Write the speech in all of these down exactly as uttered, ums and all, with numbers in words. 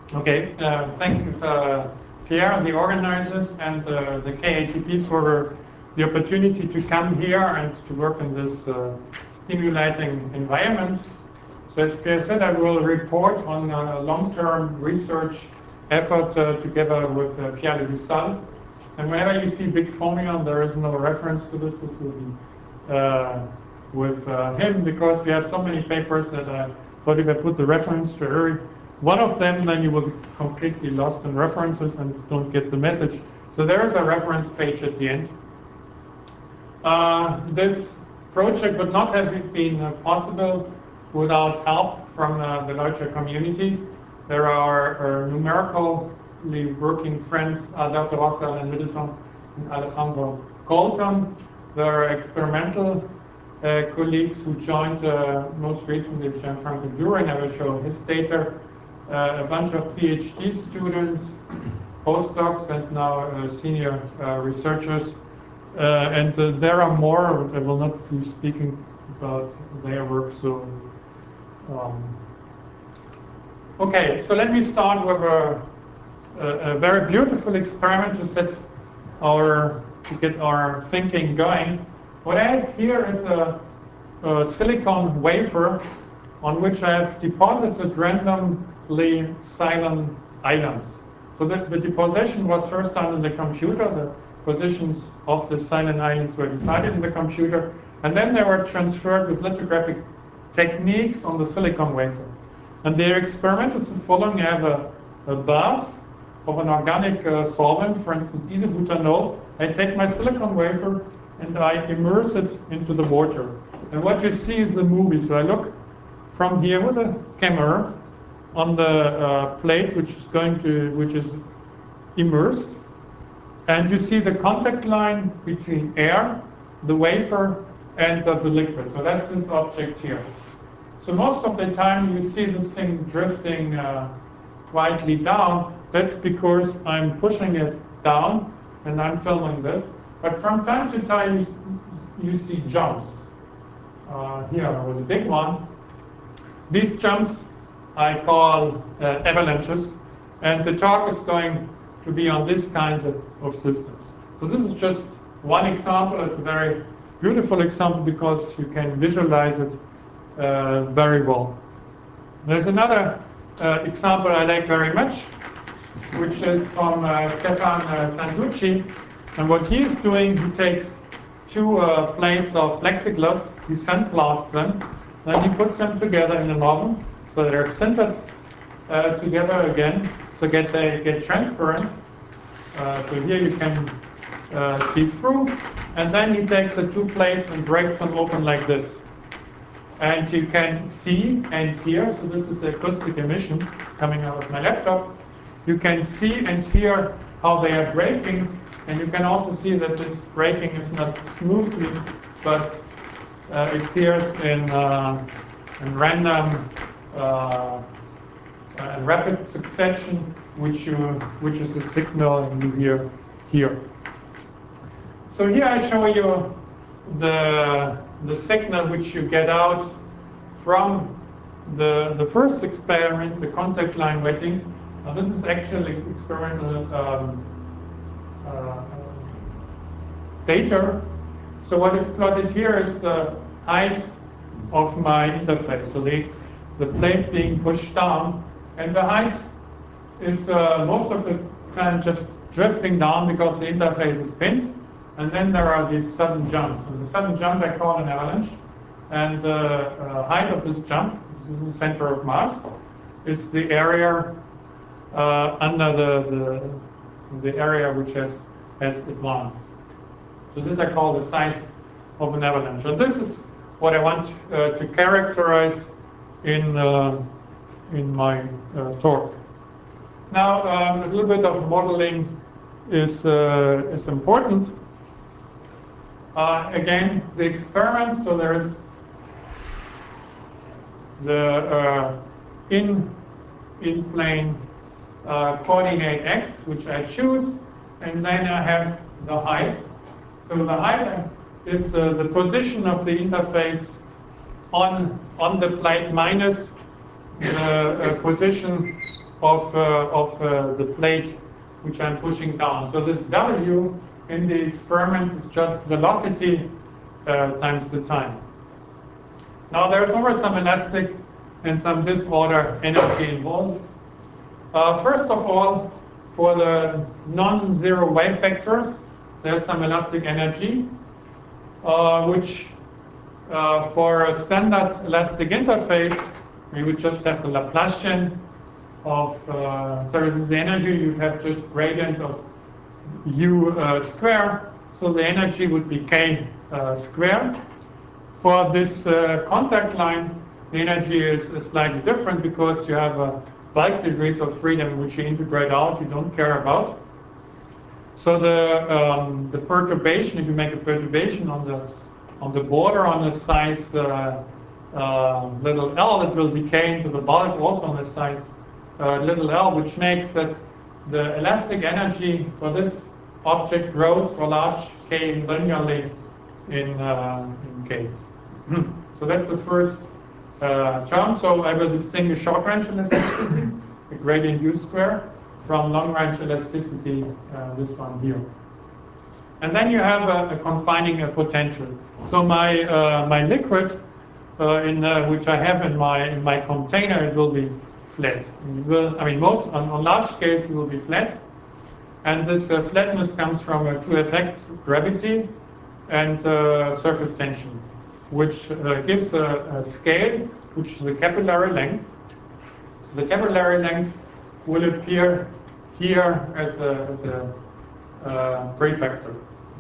Okay, uh, thanks uh, Pierre, the organizers, and uh, the K A T P for the opportunity to come here and to work in this uh, stimulating environment. So as Pierre said, I will report on a long-term research effort uh, together with uh, Pierre Le Dussal. And whenever you see big formula, there is no reference to this. This will be uh, with uh, him, because we have so many papers that I thought if I put the reference to every one of them, then you will be completely lost in references and don't get the message. So there is a reference page at the end. Uh, this project would not have been uh, possible without help from uh, the larger community. There are uh, numerically working friends, Alberto Rossel and Middleton and Alejandro Colton. There are experimental uh, colleagues who joined uh, most recently Gianfranco Durin. I will show his data. Uh, a bunch of PhD students, postdocs, and now uh, senior uh, researchers. Uh, and uh, there are more, I will not be speaking about their work, so. Um, okay, so let me start with a, a, a very beautiful experiment to set our, to get our thinking going. What I have here is a, a silicon wafer on which I have deposited randomly silane islands. So the, the deposition was first done in the computer. The positions of the silane islands were decided in the computer, and then they were transferred with lithographic techniques on the silicon wafer. And their experiment is the following. I have a, a bath of an organic uh, solvent, for instance, isobutanol. I take my silicon wafer and I immerse it into the water. And what you see is the movie. So I look from here with a camera on the uh, plate, which is going to, which is immersed, and you see the contact line between air, the wafer, and uh, the liquid. So that's this object here. So most of the time you see this thing drifting uh, quietly down. That's because I'm pushing it down and I'm filming this. But from time to time you, you see jumps. Uh, here was a big one. These jumps I call uh, avalanches, and the talk is going to be on this kind of, of systems. So this is just one example. It's a very beautiful example because you can visualize it uh, very well. There's another uh, example I like very much, which is from uh, Stefan uh, Sanducci. And what he is doing, he takes two uh, plates of plexiglass, he sandblasts them, then he puts them together in an oven, so they're sintered uh, together again, so get they get transparent. Uh, so here you can uh, see through, and then he takes the two plates and breaks them open like this. And you can see and hear, so this is the acoustic emission coming out of my laptop. You can see and hear how they are breaking, and you can also see that this breaking is not smoothly, but uh, it appears in, uh, in random uh, uh, rapid succession, which you which is a signal you hear here. So here I show you the the signal which you get out from the the first experiment, the contact line wetting. Now this is actually experimental um, uh, data. So what is plotted here is the height of my interface. So the the plate being pushed down, and the height is uh, most of the time just drifting down because the interface is pinned, and then there are these sudden jumps. And the sudden jump I call an avalanche, and the uh, height of this jump, this is the center of mass, is the area uh, under the, the the area which has has advanced. So this I call the size of an avalanche, and this is what I want uh, to characterize in uh, in my uh, talk. Now, um, a little bit of modeling is uh, is important. Uh, again, the experiment. So there is the uh, in in plane uh, coordinate x, which I choose, and then I have the height. So the height is uh, the position of the interface on on the plate minus the uh, position of, uh, of uh, the plate which I'm pushing down. So this W in the experiments is just velocity uh, times the time. Now there's always some elastic and some disorder energy involved. Uh, first of all, for the non-zero wave vectors, there's some elastic energy, uh, which uh, for a standard elastic interface, we would just have the Laplacian of, uh, sorry, this is the energy, you have just gradient of u uh, square, so the energy would be k uh, squared. For this uh, contact line, the energy is, is slightly different because you have a bulk degrees of freedom which you integrate out, you don't care about. So the um, the perturbation, if you make a perturbation on the on the border on the size uh, uh, little l, it will decay into the bulk also on the size uh, little l, which makes that the elastic energy for this object grows for large k linearly in, uh, in k. So that's the first uh, term. So I will distinguish short-range elasticity, the gradient u square, from long-range elasticity, uh, this one here. And then you have a, a confining a potential. So my uh, my liquid, uh, in uh, which I have in my in my container, it will be flat. It will, I mean, most on, on large scales it will be flat, and this uh, flatness comes from uh, two effects: gravity and uh, surface tension, which uh, gives a, a scale, which is the capillary length. So the capillary length will appear here as a, as a uh, prefactor.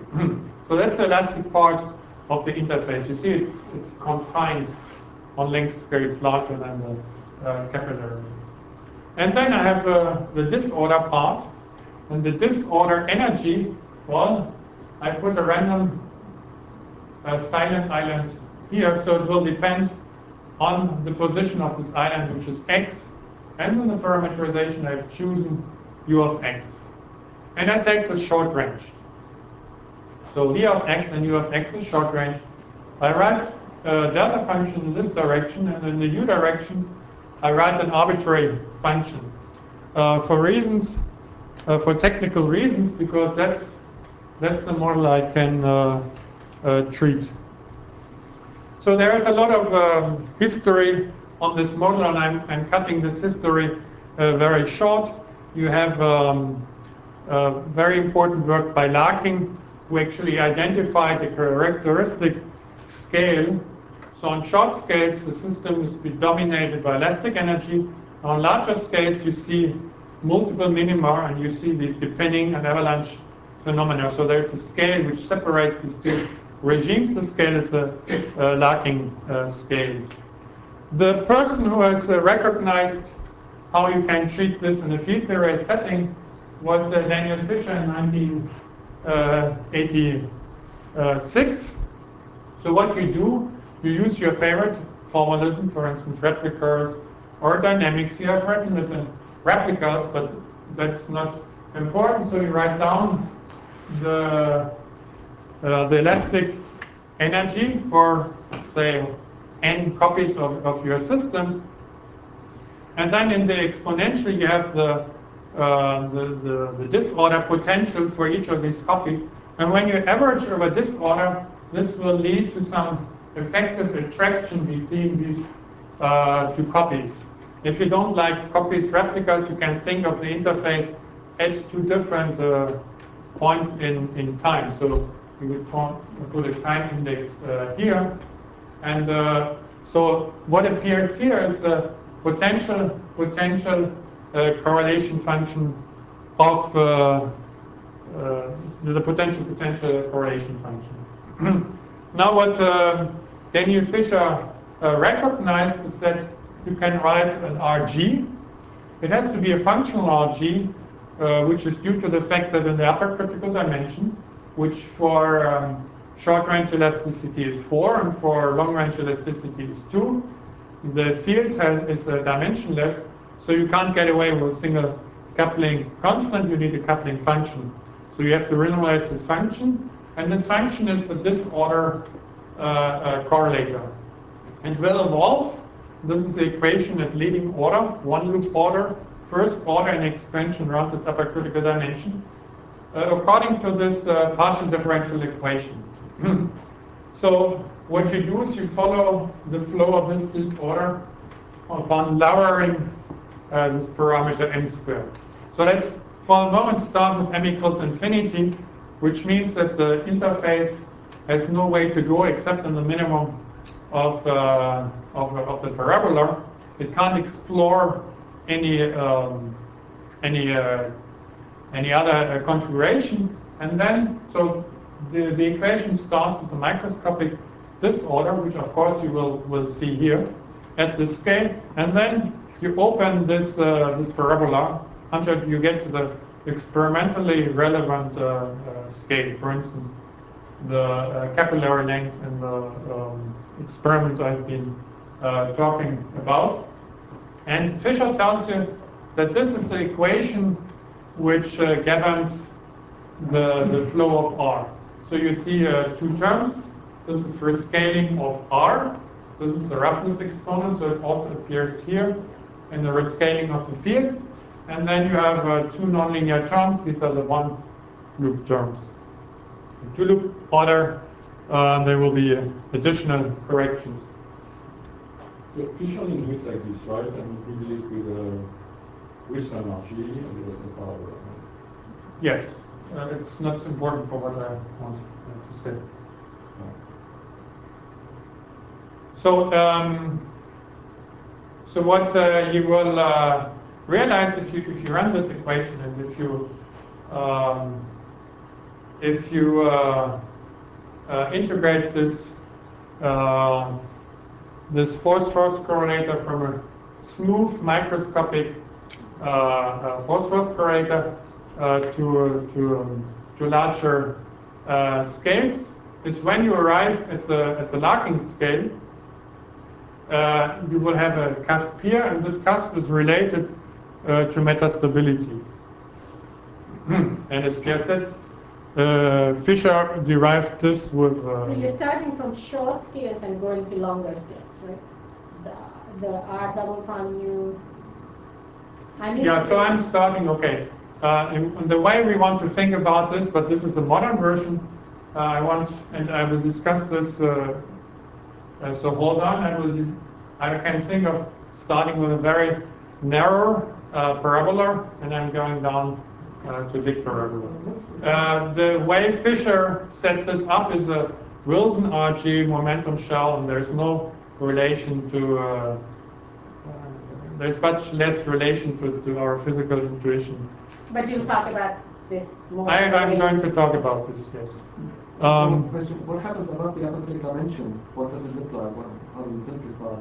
So that's the elastic part of the interface. You see it's, it's confined on length scales larger than the uh, capillary. And then I have uh, the disorder part. And the disorder energy, well, I put a random uh, silent island here, so it will depend on the position of this island, which is x, and in the parameterization I've chosen u of x. And I take the short range. So v of x and u of x is short range. I write a delta function in this direction, and in the u direction I write an arbitrary function. Uh, for reasons, uh, for technical reasons, because that's that's the model I can uh, uh, treat. So there is a lot of um, history on this model, and I'm, I'm cutting this history uh, very short. You have um, uh, very important work by Larkin, who actually identified a characteristic scale. So on short scales, the system is dominated by elastic energy. On larger scales, you see multiple minima, and you see these depending and avalanche phenomena. So there's a scale which separates these two regimes. The scale is a, a Larkin uh, scale. The person who has uh, recognized how you can treat this in a field theory setting was uh, Daniel Fisher in nineteen eighty-six. So what you do, you use your favorite formalism, for instance, replicas or dynamics. You have written it in replicas, but that's not important. So you write down the uh, the elastic energy for, say, n copies of, of your systems. And then in the exponential, you have the, uh, the, the, the disorder potential for each of these copies. And when you average over disorder, this will lead to some effective attraction between these uh, two copies. If you don't like copies replicas, you can think of the interface at two different uh, points in, in time. So you would put a time index uh, here. And uh, so what appears here is a potential potential uh, correlation function of uh, uh, the potential potential correlation function. Now what uh, Daniel Fisher uh, recognized is that you can write an R G. It has to be a functional R G, uh, which is due to the fact that in the upper critical dimension, which for um, short-range elasticity is four and for long-range elasticity is two, the field has, is uh, dimensionless, so you can't get away with a single coupling constant. You need a coupling function. So you have to renormalize this function, and this function is the disorder uh, uh, correlator. It will evolve. This is the equation at leading order, one loop order, first order in expansion around this upper critical dimension uh, according to this uh, partial differential equation. So what you do is you follow the flow of this disorder upon lowering uh, this parameter m squared. So let's for a moment start with m equals infinity, which means that the interface has no way to go except in the minimum of, uh, of, of the parabola. It can't explore any um, any uh, any other uh, configuration, and then so the, the equation starts with a microscopic disorder, which of course you will will see here at this scale, and then you open this uh, this parabola until you get to the experimentally relevant uh, uh, scale. For instance, the uh, capillary length in the um, experiment I've been uh, talking about. And Fisher tells you that this is the equation which uh, governs the, the flow of R. So you see uh, two terms. This is rescaling of R. This is the roughness exponent, so it also appears here in the rescaling of the field. And then you have uh, two nonlinear terms. These are the one loop terms. In two loop order, uh, there will be uh, additional corrections. Yeah, Fisher didn't do it like this, right? And he did it with uh, Wilson R G, and it was the power. Right? Yes, uh, it's not important for what I want uh, to say. So, um, so what uh, you will uh, realize if you if you run this equation and if you um, if you uh, uh, integrate this uh, this force force correlator from a smooth microscopic uh, uh, force force correlator uh, to to um, to larger uh, scales, is when you arrive at the at the Larkin scale. Uh, you will have a cusp here, and this cusp is related uh, to metastability. And as Pierre said, uh, Fisher derived this with. Uh, so you're starting from short scales and going to longer scales, right? The, the R double prime U. Yeah, so I'm starting, okay. Uh, in, in the way we want to think about this, but this is a modern version. Uh, I want, and I will discuss this. Uh, Uh, so hold on, I will. I can think of starting with a very narrow uh, parabola, and I'm going down uh, to big parabola. Uh, the way Fisher set this up is a Wilson R G momentum shell, and there's no relation to. Uh, uh, there's much less relation to, to our physical intuition. But you'll talk about this more. I, I'm going to talk about this. Yes. Um, what happens above the upper critical dimension? What does it look like? What, how does it simplify?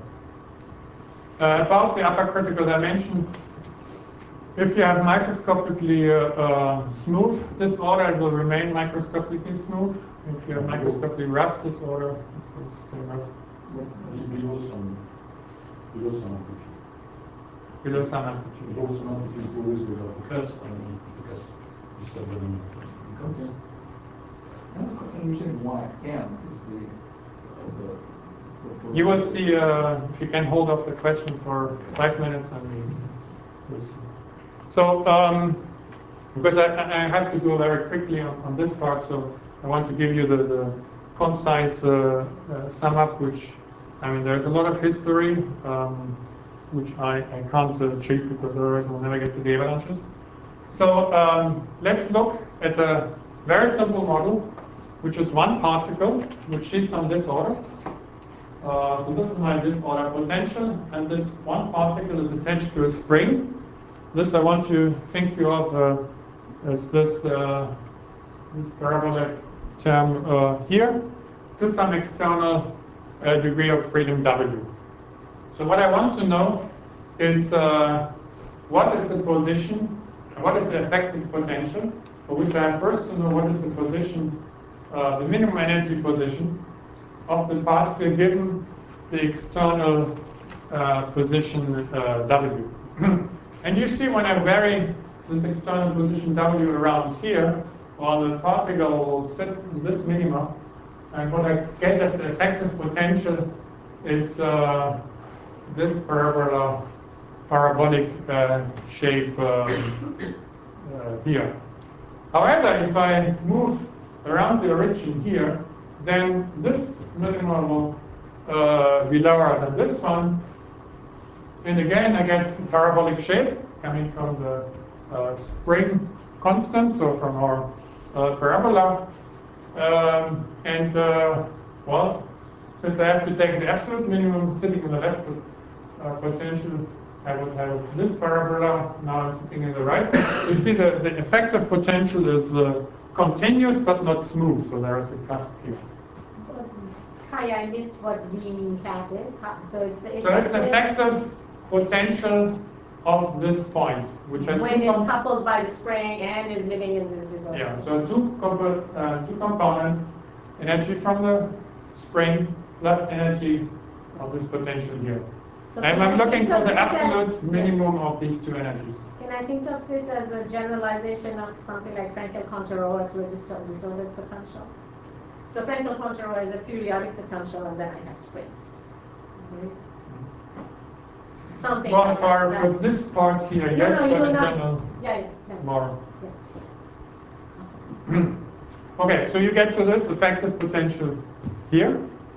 Uh, about the upper critical dimension, if you have microscopically uh, uh, smooth disorder, it will remain microscopically smooth. If you have microscopically rough disorder, it will stay rough. Below some, below some amplitude. Below some amplitude. Below some amplitude, always without the cusp, and because you said that. Okay. I don't understand why M is the, uh, the, the You will see uh, if you can hold off the question for five minutes, and we'll see. So, um, because I, I have to go very quickly on, on this part, so I want to give you the, the concise uh, uh, sum up, which, I mean, there's a lot of history, um, which I, I can't uh, treat because otherwise we'll never get to the avalanches. So um, let's look at a very simple model, which is one particle, which sees some disorder. Uh, so this is my disorder potential, and this one particle is attached to a spring. This I want to think you of uh, as this, uh, this parabolic term uh, here, to some external uh, degree of freedom W. So what I want to know is uh, what is the position, what is the effective potential, for which I have first to know what is the position, uh, the minimum energy position of the particle given the external uh, position uh, W. And you see when I vary this external position W around here, well, the particle will sit in this minima, and what I get as the effective potential is uh, this parabola parabolic uh, shape um, uh, here. However, if I move around the origin here, then this minima will uh, be lower than this one. And again, I get a parabolic shape coming from the uh, spring constant, so from our uh, parabola. Um, and, uh, well, since I have to take the absolute minimum sitting in the left uh, potential, I would have this parabola now sitting in the right. You see the, the effective potential is uh, continuous but not smooth, so there is a cusp here. Hi, I missed what V hat is. So it's the So it's effective potential of this point, which has when two it's com- coupled by the spring and is living in this disorder. yeah. So two compo- uh, two components: energy from the spring plus energy of this potential here. So And can I'm I looking think for of the this as- absolute minimum of these two energies. Can I think of this as a generalization of something like Frenkel-Kontarova to a dis- disordered potential? So Frenkel-Kontarova is a periodic potential, and then I have springs. Right? Something Well, like for, that. for this part here, No, yes, no, but you're in not- general, Yeah, yeah. it's yeah. more. Yeah. Okay, so you get to this effective potential here.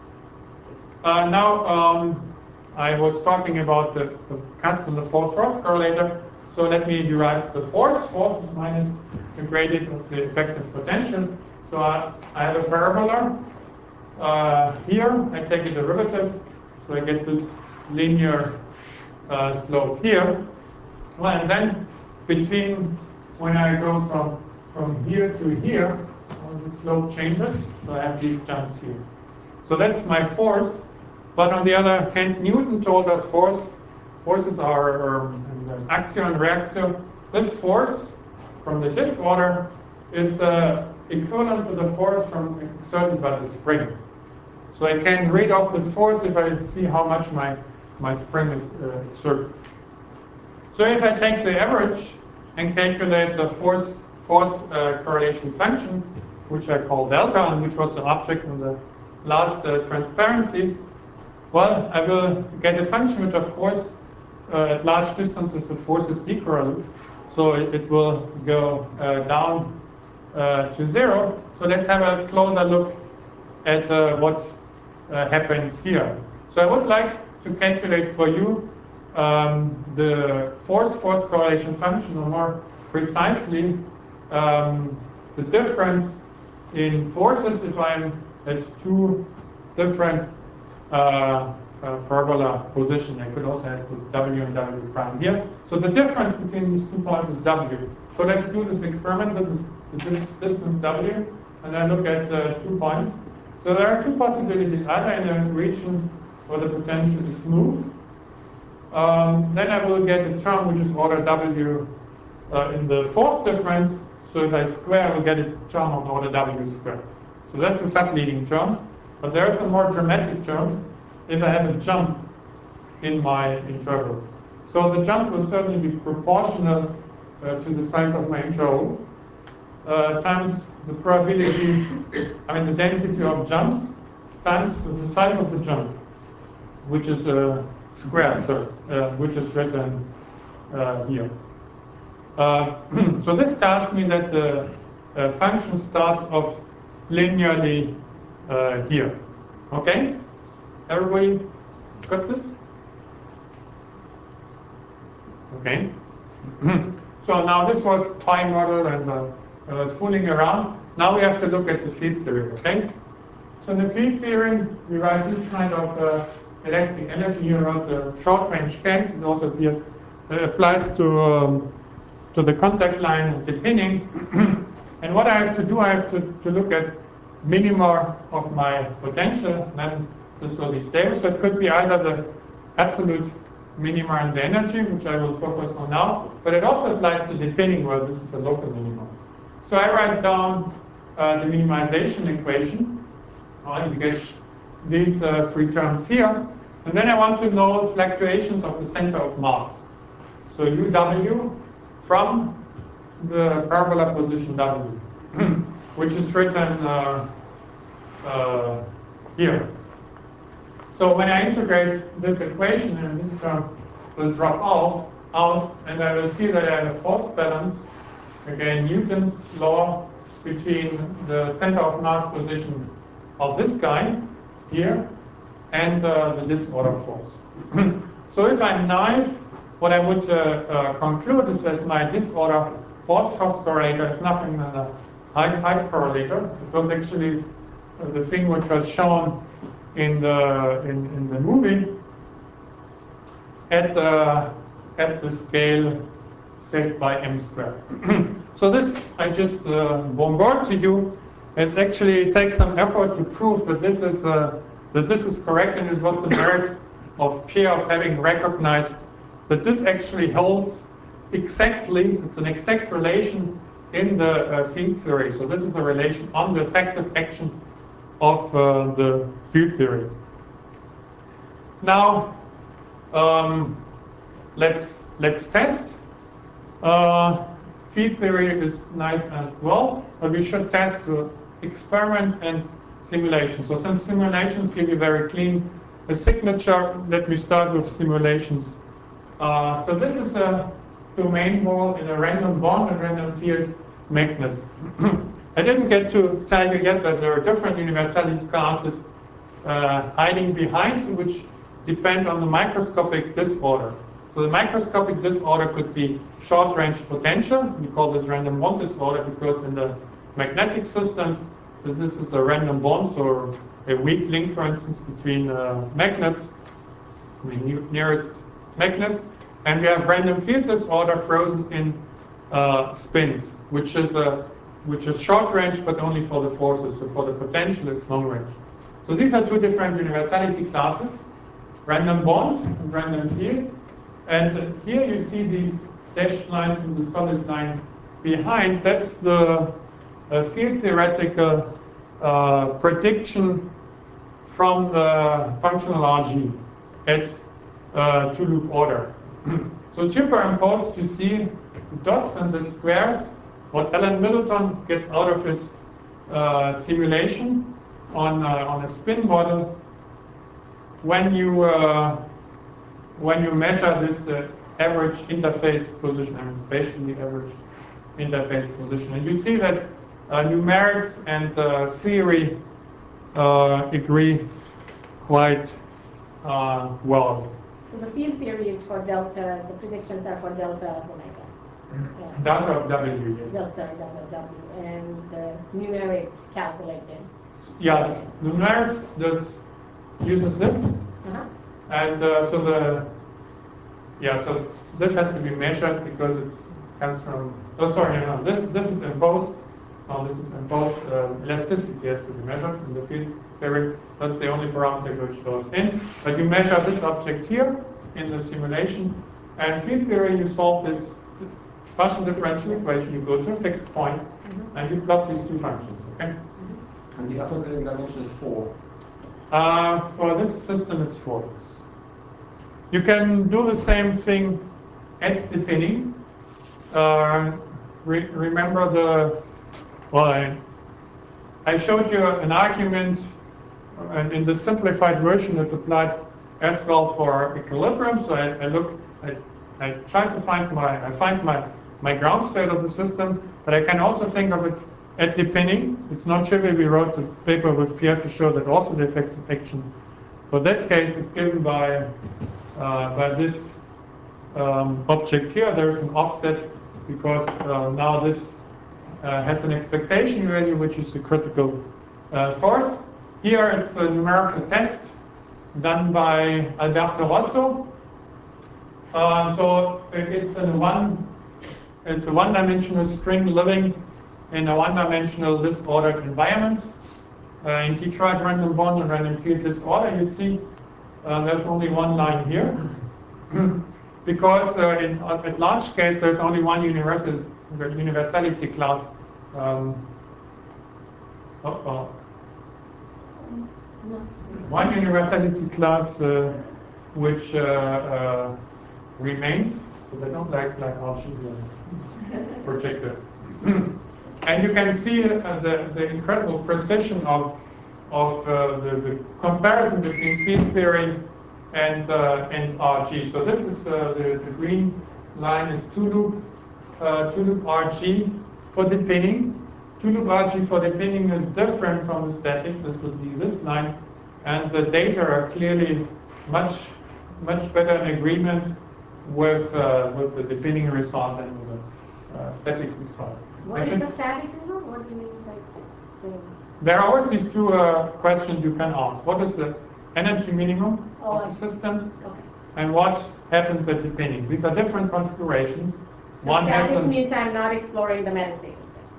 Uh, now, um, I was talking about the, the cusp and the force-force correlator. So let me derive the force. Force is minus the gradient of the effective potential. So I, I have a parabola. Uh, here, I take a derivative. So I get this linear uh, slope here. Well, and then between when I go from, from here to here, well, the slope changes. So I have these jumps here. So that's my force. But on the other hand, Newton told us force, forces are um, action and reaction. This force from the disorder is uh, equivalent to the force from exerted by the spring. So I can read off this force if I see how much my, my spring is uh, exerted. So if I take the average and calculate the force, force uh, correlation function, which I call delta, and which was the object in the last uh, transparency, well, I will get a function which, of course, uh, at large distances, the force is decorrelate. So it, it will go uh, down uh, to zero. So let's have a closer look at uh, what uh, happens here. So I would like to calculate for you um, the force-force correlation function, or more precisely, um, the difference in forces if I'm at two different uh, uh, parabola position. I could also have put W and W prime here. So the difference between these two points is W. So let's do this experiment. This is the di- distance W, and I look at uh, two points. So there are two possibilities, either in a region where the potential is smooth. Um, then I will get a term which is order W uh, in the force difference. So if I square, I will get a term of order W squared. So that's a subleading term. But there's a more dramatic term if I have a jump in my interval. So the jump will certainly be proportional uh, to the size of my interval uh, times the probability, I mean the density of jumps, times the size of the jump, which is uh, squared, sorry, uh, which is written uh, here. Uh, so this tells me that the uh, function starts off linearly uh, here. Okay? Everybody got this? Okay. So now this was toy model, and uh, I was fooling around. Now we have to look at the field theory, okay? So in the field theory, we write this kind of uh, elastic energy here around the short-range case. It also appears, uh, applies to, um, to the contact line and the pinning. And what I have to do, I have to, to look at minima of my potential, then this will be stable. So it could be either the absolute minima in the energy, which I will focus on now, but it also applies to the pinning, where this is a local minimum. So I write down uh, the minimization equation. Well, you get these uh, three terms here. And then I want to know fluctuations of the center of mass. So U W from the parabola position W, which is written uh, uh, here. So when I integrate this equation and this term will drop off, out, and I will see that I have a force balance, again Newton's law, between the center of mass position of this guy here and uh, the disorder force. So if I'm naive, what I would uh, uh, conclude is that my disorder force phosphorator is nothing than a height height correlator. It was actually uh, the thing which was shown in the in, in the movie at the at the scale set by m squared. So this I just uh, bombard to you. It's actually takes some effort to prove that this is uh, that this is correct, and it was the merit of Pierre of having recognized that this actually holds exactly. It's an exact relation in the uh, field theory. So this is a relation on the effective action of uh, the field theory. Now um, let's let's test. Uh, field theory is nice and well, but we should test uh, experiments and simulations. So since simulations give you very clean a signature, let me start with simulations. Uh, so this is a domain wall in a random bond and random field magnet. I didn't get to tell you yet that there are different universality classes uh, hiding behind, which depend on the microscopic disorder. So the microscopic disorder could be short-range potential. We call this random bond disorder because in the magnetic systems, this is a random bond, so a weak link, for instance, between uh, magnets, I mean, nearest magnets. And we have random field disorder frozen in uh, spins, which is a which is short range, but only for the forces. So for the potential, it's long range. So these are two different universality classes: random bond and random field. And uh, here you see these dashed lines in the solid line behind. That's the uh, field theoretical uh, prediction from the functional R G at uh, two-loop order. So superimposed, you see the dots and the squares, what Alan Middleton gets out of his uh, simulation on, uh, on a spin model when you, uh, when you measure this uh, average interface position, I mean spatially average interface position. And you see that uh, numerics and uh, theory uh, agree quite uh, well. So the field theory is for delta, the predictions are for delta of omega. Yeah. Delta of W, yes. Delta, sorry, delta of W. And the numerics calculate this. Yeah, numerics does uses this. Uh-huh. And uh, so the, yeah, so this has to be measured because it comes from, oh sorry, no, no, this, this is imposed. Oh, this is imposed. Uh, elasticity has to be measured in the field theory. That's the only parameter which goes in. But you measure this object here in the simulation. And field theory, you solve this partial differential equation. You go to a fixed point, mm-hmm. and you plot these two functions. Okay. Mm-hmm. And the Archimedean dimension is four. Uh, for this system, it's four. You can do the same thing at the pinning. Uh, re remember the Well, I, I showed you an argument, and in the simplified version it applied as well for equilibrium. So I, I look, I, I try to find my, I find my, my ground state of the system, but I can also think of it at the pinning. It's not trivial. We wrote the paper with Pierre to show that also the effective action for that case is given by, uh, by this um, object here. There's an offset because uh, now this Uh, has an expectation value, which is the critical uh, force. Here it's a numerical test done by Alberto Rosso. Uh, so it's a one, it's a one-dimensional string living in a one-dimensional disordered environment. Uh, in tetride random bond and random field disorder, you see uh, there's only one line here. Because uh, in, at large scales there's only one universal universality class. Um, uh -oh. One universality class uh, which uh, uh, remains, so they don't like like R G projector. And you can see uh, the, the incredible precision of of uh, the, the comparison between field theory and uh, and R G. So this is uh, the, the green line is two loop uh, two loop R G for the pinning. two loop R G for the pinning is different from the statics. This would be this line, and the data are clearly much much better in agreement with uh, with the depinning result than with the uh, static result. What is the static result? What do you mean by saying? There are always these two uh, questions you can ask. What is the energy minimum Oh, of the system? Okay. And what happens at the pinning? These are different configurations. So One has statics a, means I'm not exploring the metastable states.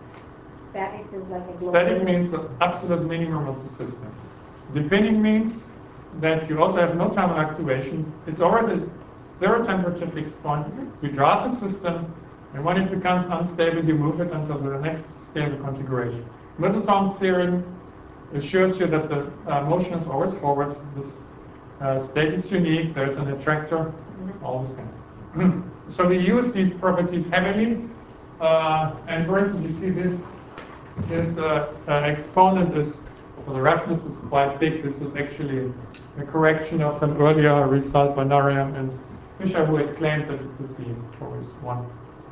Statics is like a global. static means the absolute minimum of the system. Depinning means that you also have no thermal activation. It's always a zero temperature fixed point. You draw the system, and when it becomes unstable, you move it until the next stable configuration. Middleton's theorem assures you that the uh, motion is always forward. This uh, state is unique. There's an attractor. All this kind of. So we use these properties heavily. Uh, and for instance, you see this this uh, uh, exponent is, well, the roughness is quite big. This was actually a correction of some earlier result by Nariam and Fischer, who had claimed that it would be always one.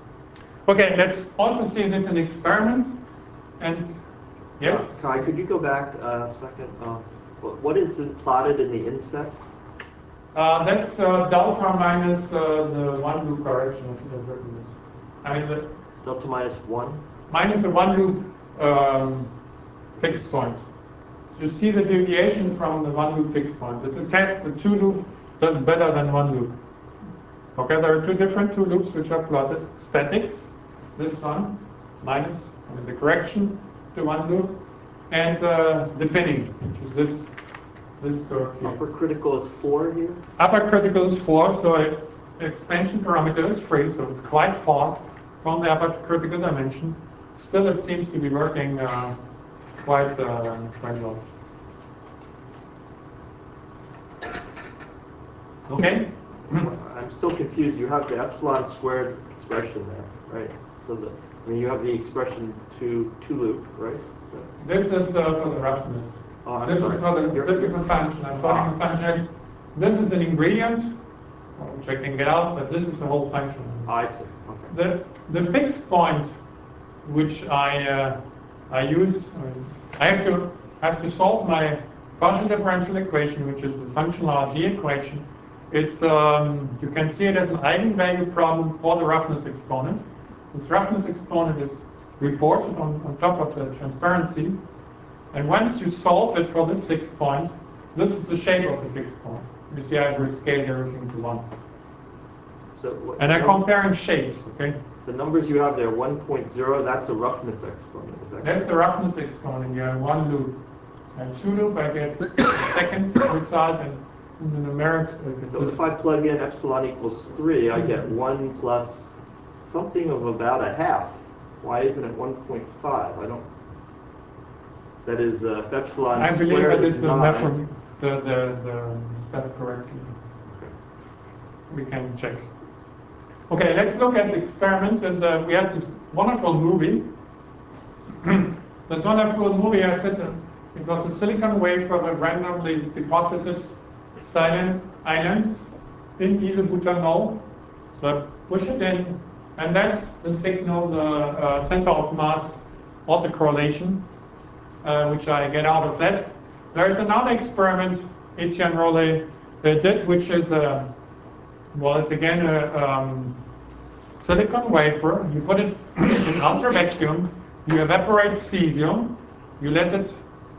Okay, let's also see this in experiments. And yes? Uh, Kai, could you go back a second? Uh, what, what is it plotted in the inset? Uh, that's uh, delta minus uh, the one loop correction. I should have written this. I mean, the Delta minus one? minus the one loop um, fixed point. You see the deviation from the one loop fixed point. It's a test. The two loop does better than one loop. Okay, there are two different two loops which are plotted. Statics, this one, minus I mean, the correction to one loop, and uh, the pinning, which is this this curve here. Upper critical is four here? Upper critical is four, so it, expansion parameter is three, so it's quite far from the upper critical dimension. Still, it seems to be working uh, quite uh, quite well. Okay. I'm still confused. You have the epsilon squared expression there, right? So the, I mean, you have the expression to two loop, right? So, This is uh, for the roughness. oh, I'm This sorry. is for the, You're- this is a function. I'm calling a function as, this is an ingredient, which I can get out, but this is the whole function. oh, I see. Okay. The the fixed point, which I uh, I use, I have to I have to solve my partial differential equation, which is the functional R G equation. It's um, you can see it as an eigenvalue problem for the roughness exponent. This roughness exponent is reported on, on top of the transparency, and once you solve it for this fixed point, this is the shape of the fixed point. You see, I've rescaled everything to one. So what, And I'm num- comparing shapes, okay? the numbers you have there, one point zero, that's a roughness exponent. Is that That's correct? the roughness exponent. You have one loop. And two loop, I get the second result, and in the numerics, I get So this. if I plug in epsilon equals three, I get one plus something of about a half. Why isn't it one point five? I don't. That is, uh, if epsilon I believe I squared did is the, nine. method, the, the, the stuff correctly. We can check. Okay, let's look at the experiments. And uh, we had this wonderful movie. This wonderful movie, I said, uh, it was a silicon wafer with randomly deposited silent islands in isobutanol. So I push it in, and that's the signal, the uh, center of mass autocorrelation, uh, which I get out of that. There is another experiment Etienne Rollet uh, did, which is a, well, it's again a um, silicon wafer. You put it in ultra vacuum, you evaporate cesium, you let it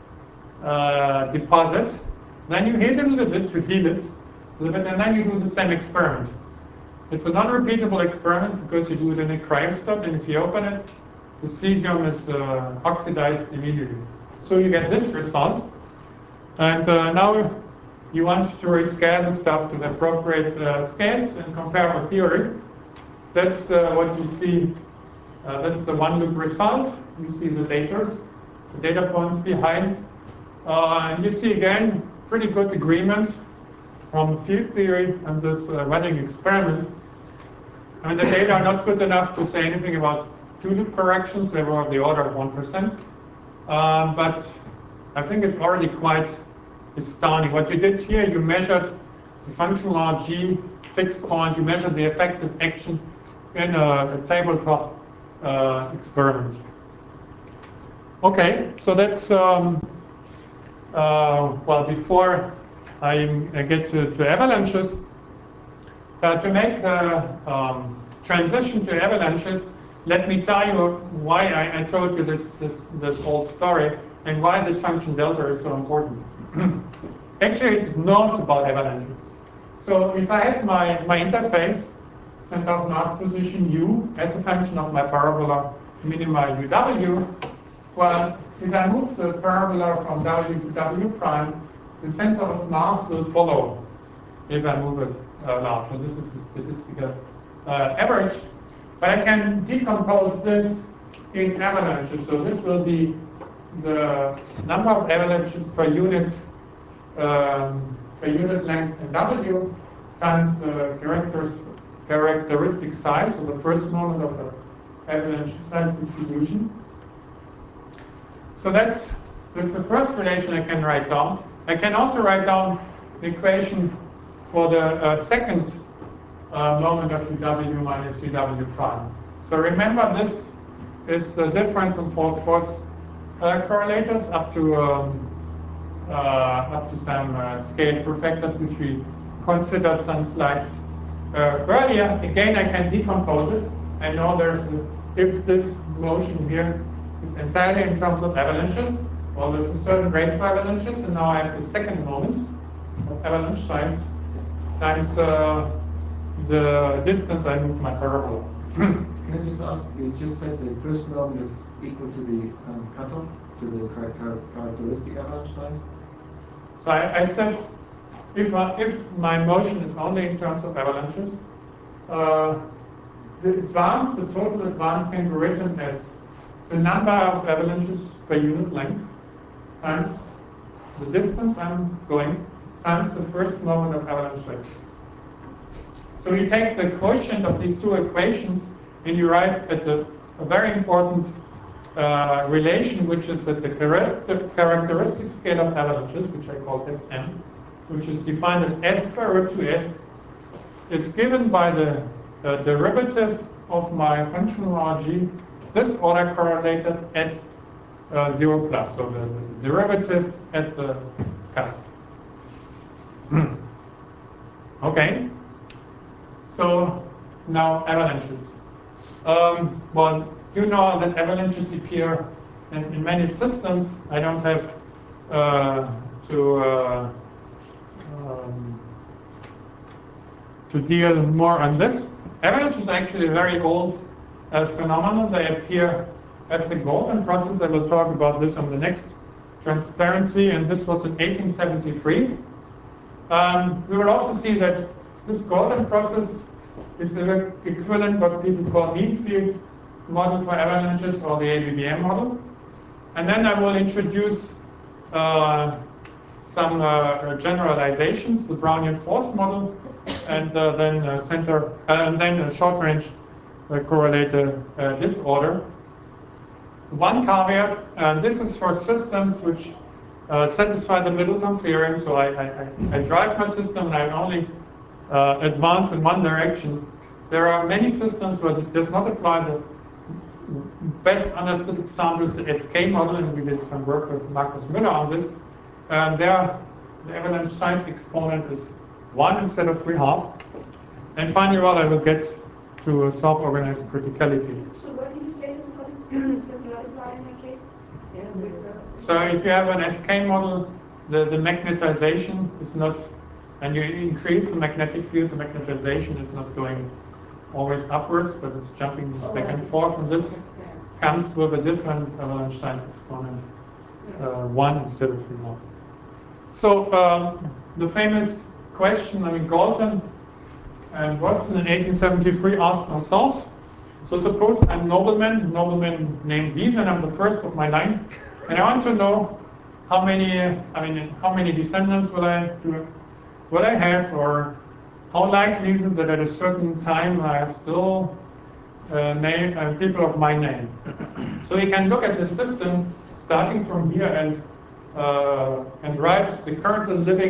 uh, deposit, then you heat it a little bit to heal it a little bit, and then you do the same experiment. It's a non-repeatable experiment because you do it in a cryostat, and if you open it, the cesium is uh, oxidized immediately. So you get this result, and uh, now you want to rescale the stuff to the appropriate uh, scales and compare with theory. That's uh, what you see. Uh, that's the one loop result. You see the data, the data points behind. Uh, and you see again pretty good agreement from field theory and this uh, Redding experiment. I mean, the data are not good enough to say anything about two loop corrections. They were of the order of one percent. Um, but I think it's already quite astounding. What you did here, you measured the functional R G fixed point, you measure the effective action in a, a tabletop uh, experiment. Okay, so that's, um, uh, well, before I, I get to, to avalanches, uh, to make the um, transition to avalanches, let me tell you why I, I told you this, this, this old story and why this function delta is so important. Actually, it knows about avalanches. So if I have my, my interface, center of mass position u as a function of my parabola minima uw, well, if I move the parabola from w to w prime, the center of mass will follow if I move it uh, large. So this is the statistical uh, average. But I can decompose this in avalanches. So this will be the number of avalanches per unit um, per unit length in W times the characters, characteristic size, so the first moment of the avalanche size distribution. So that's, that's the first relation I can write down. I can also write down the equation for the uh, second uh, moment of U W minus U W prime. So remember, this is the difference in force-force uh, correlators up to um, uh, up to some uh, scale perfectors, which we considered some slides uh, earlier. Again, I can decompose it. I know there's a, if this motion here is entirely in terms of avalanches, well, there's a certain rate for avalanches, and now I have the second moment of avalanche size times uh, the distance I move my parabola. Can I just ask, you just said the first moment is equal to the um, cutoff, to the char char characteristic avalanche size? So I, I said, if, I, if my motion is only in terms of avalanches, uh, the advance, the total advance can be written as the number of avalanches per unit length times the distance I'm going times the first moment of avalanche size. So you take the quotient of these two equations and you arrive at the, a very important uh, relation, which is that the character, characteristic scale of avalanches, which I call S M, which is defined as S square root two S, is given by the uh, derivative of my functional R G, this order correlated at uh, zero plus, so the, the derivative at the cusp. Okay. So now avalanches. Um, well, you know that avalanches appear in, in many systems. I don't have uh, to uh, um, to deal more on this. Avalanches are actually a very old uh, phenomenon. They appear as the Galton process. I will talk about this on the next transparency, and this was in eighteen seventy-three. Um, we will also see that this Galton process is the equivalent what people call mean field model for avalanches, or the A B B M model. And then I will introduce uh, some uh, generalizations, the Brownian force model, and uh, then uh, center, uh, and then a short range uh, correlator uh, disorder. One caveat, and this is for systems which uh, satisfy the Middleton theorem. So I, I, I drive my system and I only uh, advance in one direction. There are many systems where this does not apply. The best understood example is the S K model, and we did some work with Markus Müller on this. And there, the avalanche size exponent is one instead of three half. And finally, well, I will get to self-organized criticalities. So what do you say does not, does not apply in that case? Yeah, with the So if you have an S K model, the, the magnetization is not, and you increase the magnetic field, the magnetization is not going always upwards, but it's jumping Oh, back I and see. forth. And this Yeah. comes with a different avalanche size exponent, uh, one instead of three half. So um, the famous question, I mean, Galton and Watson in eighteen seventy-three asked themselves, so suppose I'm nobleman, nobleman named Wies, and I'm the first of my line, and I want to know how many, I mean, how many descendants will I do, will I have, or how likely is it that at a certain time I have still uh, name uh, people of my name? So you can look at the system starting from here and uh, and write the currently living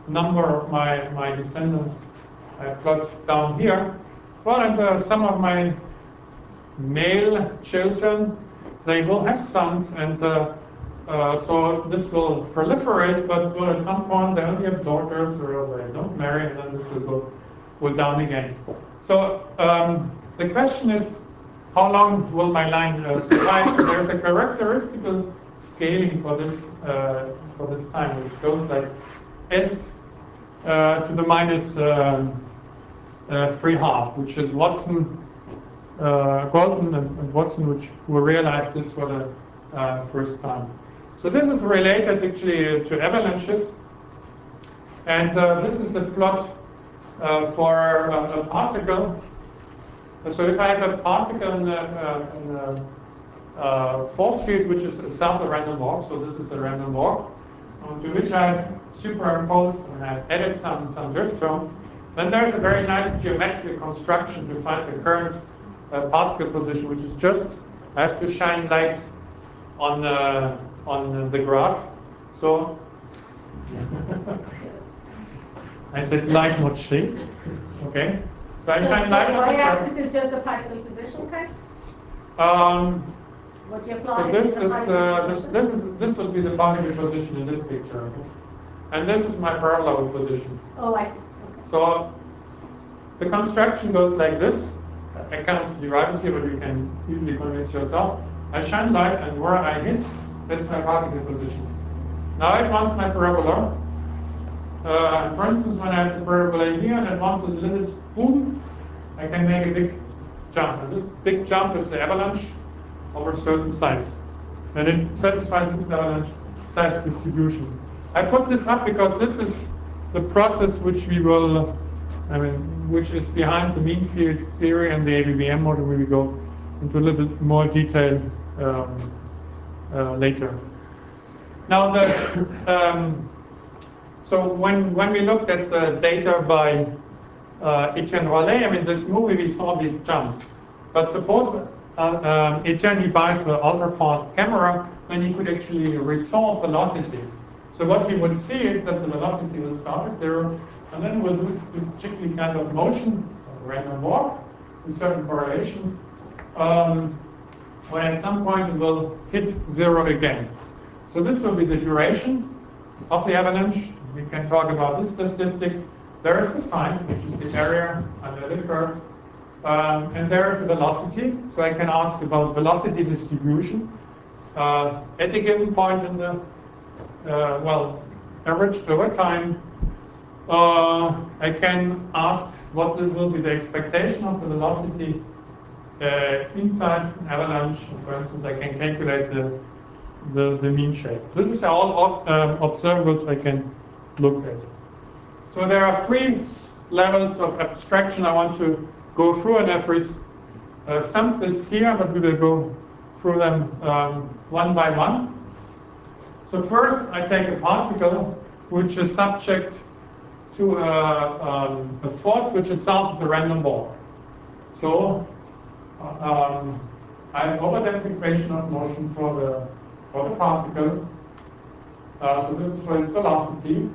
number of my, my descendants I plot down here. Well, and uh, some of my male children, they will have sons, and uh, uh, so this will proliferate, but well, at some point they only have daughters, or they don't marry, and then this will go, go down again. So um, the question is, how long will my line uh, survive? There's a characteristical scaling for this uh, for this time, which goes like s uh, to the minus uh, uh, three half, which is Watson, uh, Galton, and, and Watson, which who realized this for the uh, first time. So this is related actually to avalanches, and uh, this is the plot uh, for a, a particle. So if I have a particle in a, uh, in a uh, force field, which is itself a random walk, so this is a random walk, onto which I've superimposed and I've added some, some drift term, then there's a very nice geometrical construction to find the current uh, particle position, which is just, I have to shine light on, uh, on the graph. So I said light, not shade. Okay. So I So, shine so light the on the graph. y-axis is just the particle position, okay? Um, What you're so plotting this is the is particle uh, this, position? this is this would be the particle position in this picture, okay? And this is my parallel position. Oh, I see. Okay. So the construction goes like this. I can't derive it here, but you can easily convince yourself. I shine light, and where I hit, that's my particle position. Now I advance my parabola. Uh, for instance, when I have the parabola here and advance it a little bit, boom, I can make a big jump. And this big jump is the avalanche of a certain size. And it satisfies this avalanche size distribution. I put this up because this is the process which we will, I mean, which is behind the mean field theory and the A B B M model. We will go into a little bit more detail um, uh, later. Now, the um, so when when we looked at the data by uh, Etienne Rollet, I mean, this movie we saw these jumps. But suppose uh, um, Etienne he buys an ultra-fast camera, then he could actually resolve velocity. So what he would see is that the velocity will start at zero, and then we'll do this jiggly kind of motion, a random walk, with certain correlations, um, when at some point it will hit zero again. So this will be the duration of the avalanche. We can talk about this statistics. There is the size, which is the area under the curve. Um, and there is the velocity. So I can ask about velocity distribution uh, at a given point in the, uh, well, averaged over time. Uh, I can ask what will be the expectation of the velocity uh, inside an avalanche. For instance, I can calculate the, the, the mean shape. This is all um, observables I can look at. So there are three levels of abstraction I want to go through, and I've uh, summed this here, but we will go through them um, one by one. So first, I take a particle which is subject to a, um, a force which itself is a random walk. So um, I have overlap equation of motion for the for the particle. Uh, so this is for its velocity.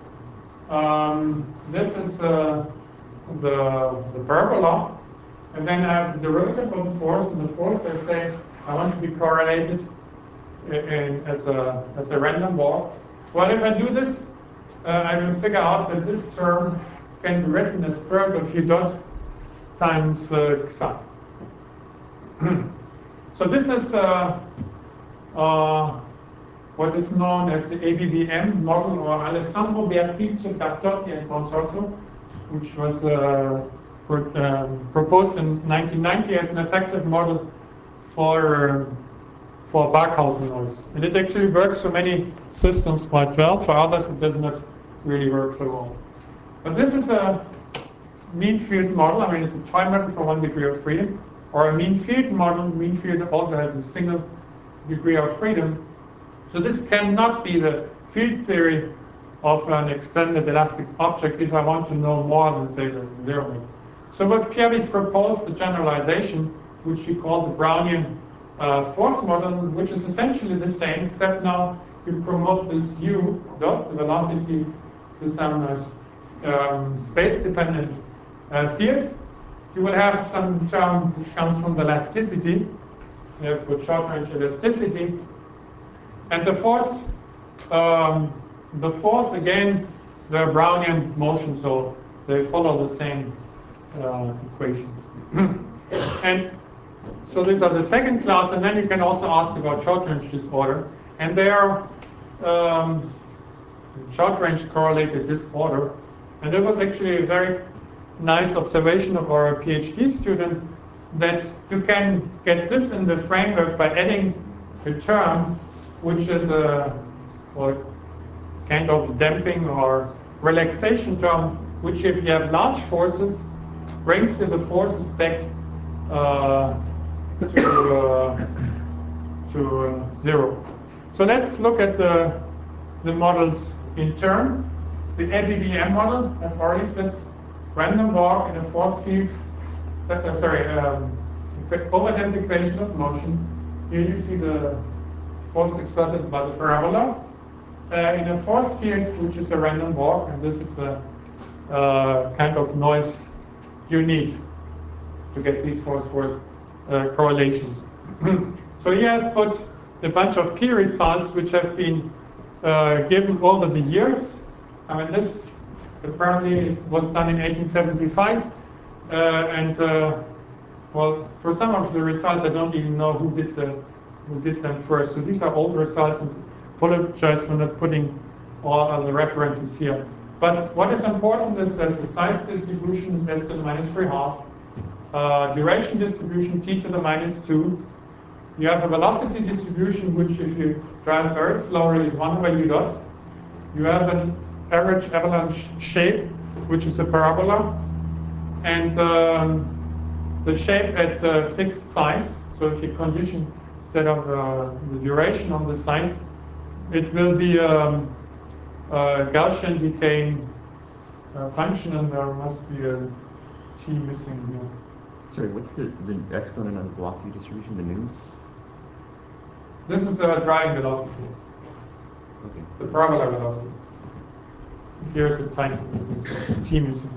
Um, this is uh, the, the parabola, and then I have the derivative of the force, and the force I say I want to be correlated in, in, as a as a random walk. Well, if I do this, uh, I will figure out that this term can be written as square root of u dot times uh, psi. So this is uh, uh, what is known as the A B B M model, or Alessandro Beatrice Bertotti and Contorso, which was uh, pro um, proposed in nineteen ninety as an effective model for uh, for Barkhausen noise. And it actually works for many systems quite well. For others, it does not really work so well. But this is a mean field model. I mean, it's a trimodel for one degree of freedom, or a mean field model. Mean field also has a single degree of freedom. So this cannot be the field theory of an extended elastic object if I want to know more than, say, the zero. So with Pierre, we proposed the generalization, which we call the Brownian uh, force model, which is essentially the same, except now we promote this u dot, the velocity to some uh, um, space-dependent uh, field. You will have some term which comes from the elasticity. You have put short-range elasticity. And the force, um, the force again, the Brownian motion, so they follow the same uh, equation. And so these are the second class, and then you can also ask about short-range disorder. And they are um, short-range correlated disorder. And there was actually a very nice observation of our PhD student that you can get this in the framework by adding a term which is a or kind of damping or relaxation term, which if you have large forces, brings the forces back uh, to, uh, to uh, zero. So let's look at the, the models in turn. The A B B M model, I've already said, random walk in a force field, uh, sorry, um, overdamped equation of motion. Here you see the force exerted by the parabola uh, in a force field, which is a random walk, and this is a uh, kind of noise you need to get these force-force uh, correlations. So here I've put a bunch of key results which have been uh, given over the years. I mean, this apparently is, was done in eighteen seventy-five, uh, and uh, well, for some of the results, I don't even know who did the who did them first. So these are old results, and apologize for not putting all of the references here. But what is important is that the size distribution is s to the minus three half, uh, duration distribution t to the minus two. You have a velocity distribution, which if you drive very slowly is one over u dot. You have an average avalanche shape, which is a parabola, and um, the shape at uh, fixed size. So if you condition instead of uh, the duration on the size, it will be um, a Gaussian decaying uh, function, and there must be a t missing here. Sorry, what's the, the exponent on the velocity distribution, the nu? This is a driving velocity, Okay. the parabola velocity. Here's a tiny t missing.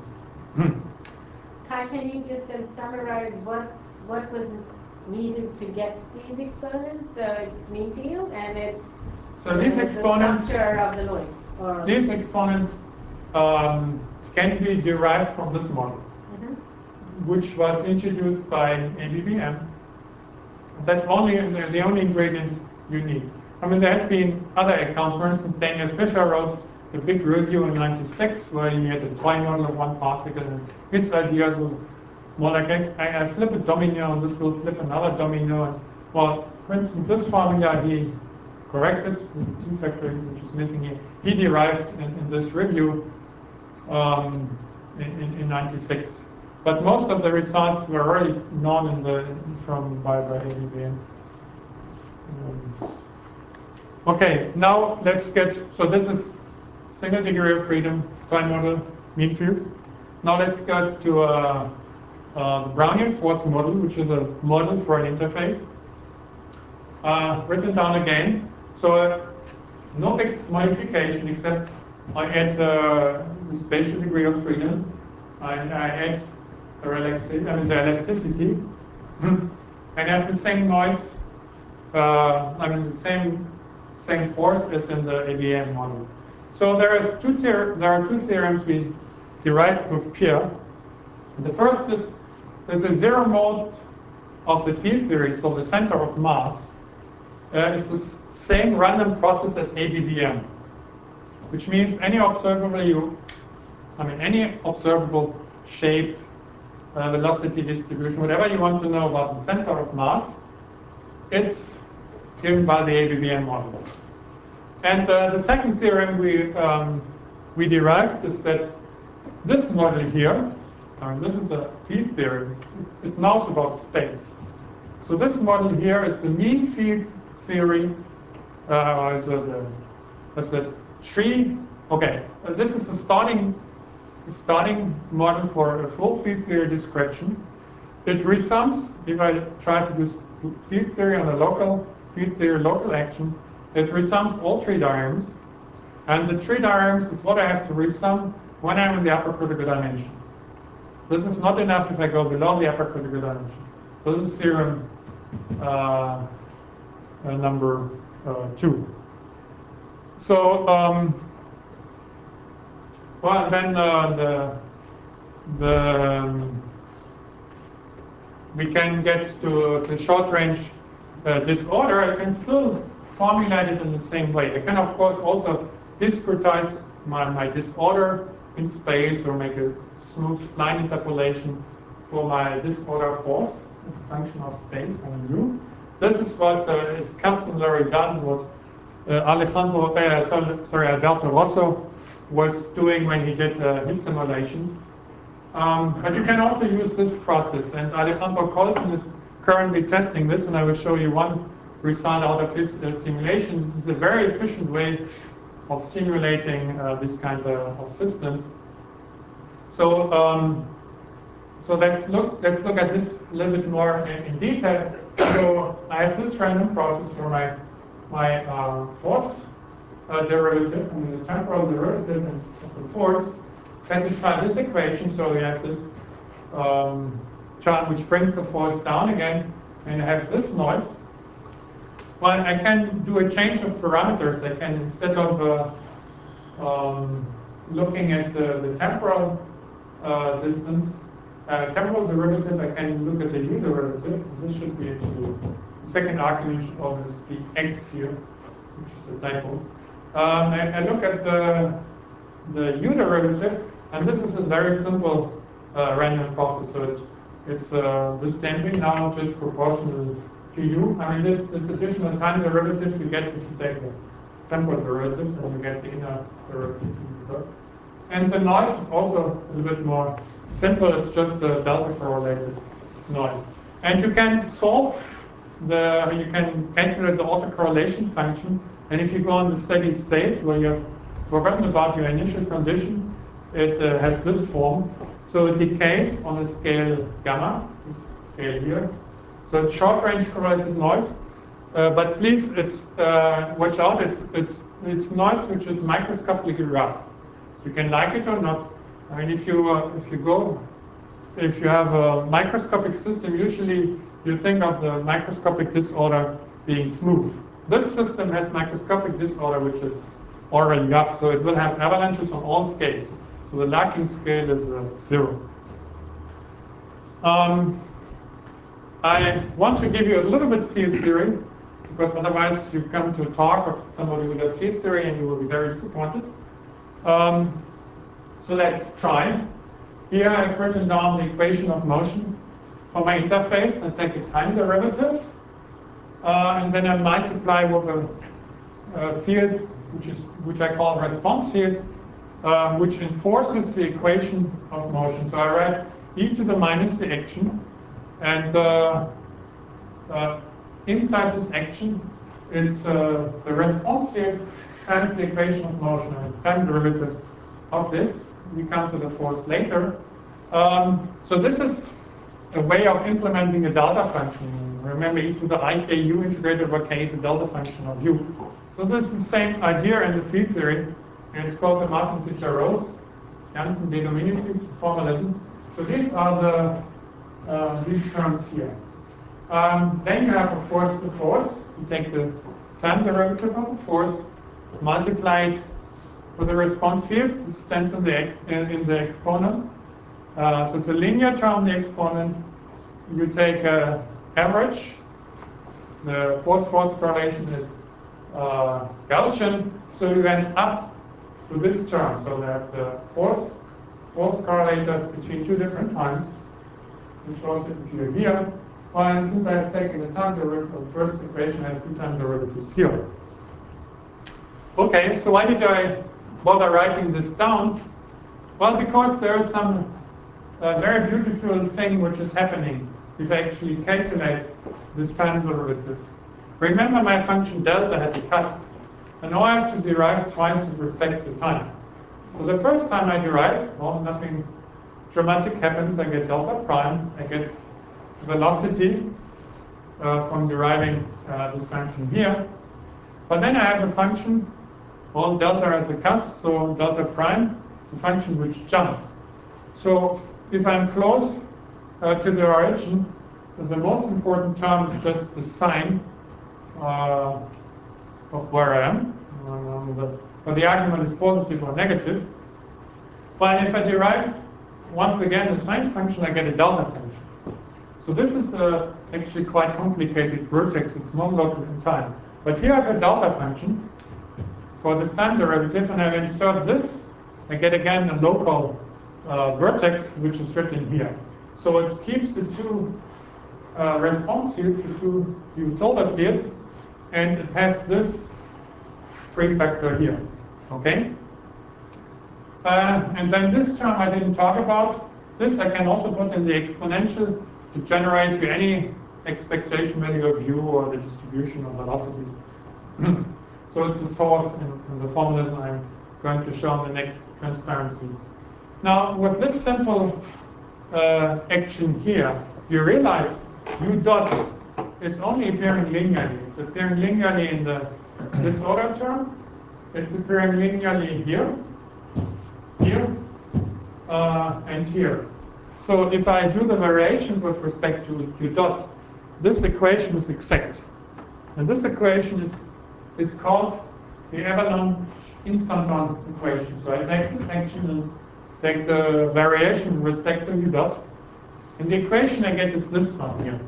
Kai, can you just then summarize what what was needed to get these exponents? So it's mean field and it's So these the exponents, structure of the noise. Or these exponents um, can be derived from this model, Mhm. which was introduced by A B B M. That's only the only ingredient you need. I mean, there had been other accounts. For instance, Daniel Fisher wrote a big review in ninety-six where he had a toy model of one particle, and his ideas was more like I, I flip a domino and this will flip another domino. And, well, for instance, this formula he corrected with the two factor which is missing here. He derived in, in this review um, in, in, in ninety-six. But most of the results were already known in the from by by A B B M. Um, okay, now let's get. So this is single degree of freedom time model mean field. Now let's get to uh, uh, the Brownian force model, which is a model for an interface. Uh, written down again. So uh, no big modification except I add uh, the spatial degree of freedom. I, I add the relaxation, I mean the elasticity, and have the same noise. Uh, I mean the same same force as in the A B M model. So there is two there are two theorems we derived with Pierre. The first is that the zero mode of the field theory, so the center of mass, uh, is the same random process as A B B M, which means any observable you, I mean any observable shape, uh, velocity distribution, whatever you want to know about the center of mass, it's given by the A B B M model. And uh, the second theorem we um, we derived is that this model here, I mean, this is a field theory, it, it knows about space. So this model here is the mean field theory, uh, as a, as a tree. Okay, uh, this is the starting starting model for a full field theory description. It resums, if I try to do field theory on a local field theory local action, it resums all three diagrams. And the three diagrams is what I have to resum when I'm in the upper critical dimension. This is not enough if I go below the upper critical dimension. So this is theorem uh, uh, number uh, two. So, um, well, then uh, the the um, we can get to the short range uh, disorder. I can still formulate it in the same way. I can, of course, also discretize my, my disorder in space or make a smooth line interpolation for my disorder force as a function of space and u. This is what uh, is customarily done, what uh, Alejandro, uh, sorry, sorry, Alberto Rosso was doing when he did uh, his simulations. Um, but you can also use this process, and Alejandro Colton is currently testing this, and I will show you one result out of his uh, simulation. This is a very efficient way of simulating uh, this kind of, of systems. So, um, so let's look let's look at this a little bit more in, in detail. So I have this random process for my my uh, force uh, derivative, I mean the temporal derivative and the force. Satisfy this equation, so we have this um, chart which brings the force down again, and I have this noise. Well, I can do a change of parameters. I can, instead of uh, um, looking at the, the temporal uh, distance, uh, temporal derivative, I can look at the u derivative. This should be actually the second argument should always be x here, which is a typo. Um, I, I look at the the u derivative, and this is a very simple uh, random process. So it, it's uh, this damping now just proportional to u. I mean, this, this additional time derivative you get if you take the temporal derivative, and you get the inner derivative. And the noise is also a little bit more simple. It's just the delta correlated noise. And you can solve the, you can calculate the autocorrelation function. And if you go on the steady state where you have forgotten about your initial condition, it uh, has this form. So it decays on a scale gamma, this scale here. So it's short range correlated noise. Uh, but please, it's uh, watch out. It's it's it's noise which is microscopically rough. You can like it or not. I mean, if you uh, if you go, if you have a microscopic system, usually you think of the microscopic disorder being smooth. This system has microscopic disorder which is already rough, so it will have avalanches on all scales. So the Larkin scale is uh, zero. Um, I want to give you a little bit field theory, because otherwise you come to a talk of somebody who does field theory and you will be very disappointed. Um, so let's try. Here I've written down the equation of motion for my interface. I take a time derivative, uh, and then I multiply with a, a field which is which I call response field, uh, which enforces the equation of motion. So I write e to the minus the action, and uh, uh, inside this action, it's uh, the response field times the equation of motion, and the time derivative of this. We come to the force later. Um, so this is a way of implementing a delta function. Remember, e to the I k u integrated over k is a delta function of u. So this is the same idea in the field theory, and it's called the Martin-Cicciarose Janssen-Dominicis formalism. So these are the uh, these terms here. Um, then you have, of course, the force. You take the time derivative of the force, multiply it with the response field. This stands in the in, in the exponent. Uh, so it's a linear term, the exponent. You take uh, average. The force-force correlation is uh, Gaussian, so you end up to this term. So that the force force correlators between two different times, which also appear here. Well, and since I have taken the time derivative of the first equation, I have two time derivatives here. Okay, so why did I bother writing this down? Well, because there is some uh, very beautiful thing which is happening if I actually calculate this time derivative. Remember, my function delta had a cusp, and now I have to derive twice with respect to time. So the first time I derive, well, nothing dramatic happens. I get delta prime, I get velocity uh, from deriving uh, this function here. But then I have a function on delta as a cusp, so delta prime is a function which jumps. So if I'm close uh, to the origin, the most important term is just the sign uh, of where I am. Um, the, but the argument is positive or negative. But if I derive once again the sine function, I get a delta function. So this is uh, actually quite complicated vertex. It's non-local in time. But here I have a delta function for this time derivative, and I insert this. I get again a local uh, vertex, which is written here. So it keeps the two uh, response fields, the two Utilda fields, and it has this prefactor here. Okay? Uh, and then this term I didn't talk about. This I can also put in the exponential to generate you any expectation value of u or the distribution of velocities. So it's a source in, in the formalism I'm going to show in the next transparency. Now, with this simple uh, action here, you realize u dot is only appearing linearly. It's appearing linearly in the this order term. It's appearing linearly here, here, uh, and here. So if I do the variation with respect to u dot, this equation is exact. And this equation is, is called the Avalon instanton equation. So I take this action and take the variation with respect to u dot. And the equation I get is this one here.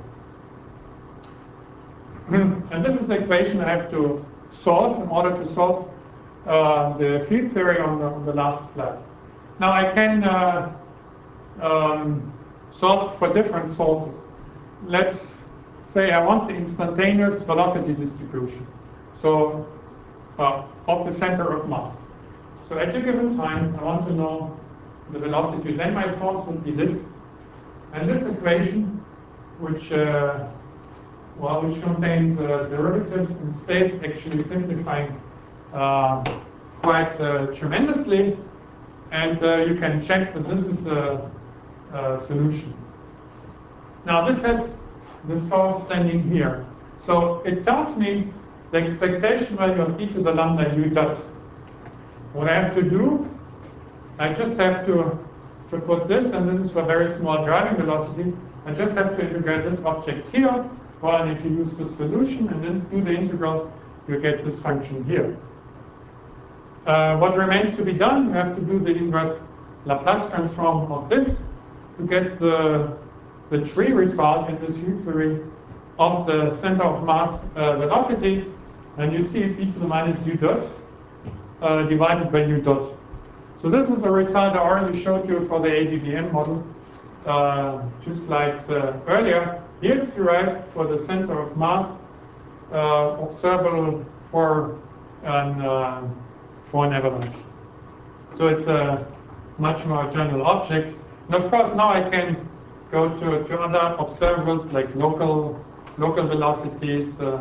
And this is the equation I have to solve in order to solve uh, the field theory on the, on the last slide. Now I can uh, um, solve for different sources. Let's say I want the instantaneous velocity distribution, so uh, of the center of mass. So at a given time, I want to know the velocity. Then my source would be this, and this equation, which uh, well, which contains uh, derivatives in space, actually simplifying uh, quite uh, tremendously. And uh, you can check that this is a, a solution. Now this has the source standing here. So it tells me the expectation value of e to the lambda u dot. What I have to do, I just have to, to put this, and this is for very small driving velocity, I just have to integrate this object here. Well, and if you use the solution and then do the integral, you get this function here. Uh, what remains to be done, you have to do the inverse Laplace transform of this to get the, the tree result in this field theory of the center of mass uh, velocity. And you see it's e to the minus u dot uh, divided by u dot. So this is the result I already showed you for the A B B M model uh, two slides uh, earlier. Here it's derived for the center of mass uh, observable for an, uh, for an avalanche. So it's a much more general object. And of course now I can go to, to other observables like local, local velocities, uh,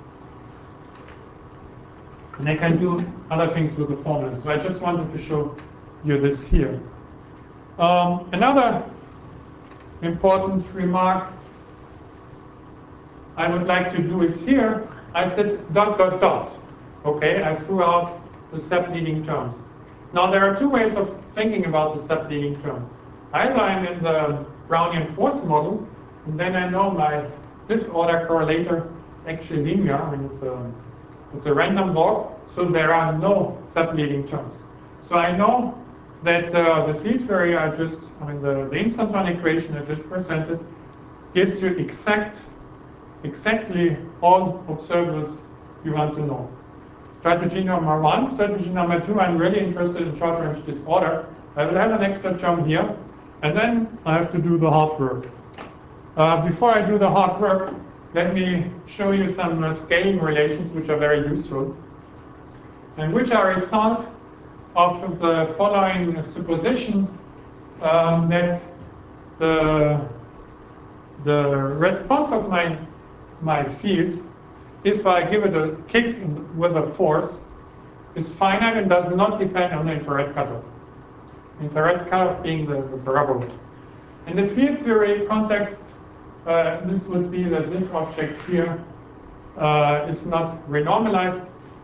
and I can do other things with the formula. So I just wanted to show you this here. Um, another important remark I would like to do is here, I said dot, dot, dot. Okay, I threw out the step-leading terms. Now there are two ways of thinking about the step-leading terms. Either I'm in the Brownian force model, and then I know my this order correlator is actually linear. I mean, it's a, it's a random log, so there are no step-leading terms. So I know that uh, the field theory I just, I mean, the, the instanton equation I just presented gives you exact exactly all observables you want to know. Strategy number one. Strategy number two, I'm really interested in short-range disorder. I will have an extra term here, and then I have to do the hard work. Uh, before I do the hard work, let me show you some uh, scaling relations which are very useful, and which are a result of the following supposition um, that the, the response of my my field, if I give it a kick with a force, is finite and does not depend on the infrared cutoff. Infrared cutoff being the, the parabola. In the field theory context, uh, this would be that this object here uh, is not renormalized,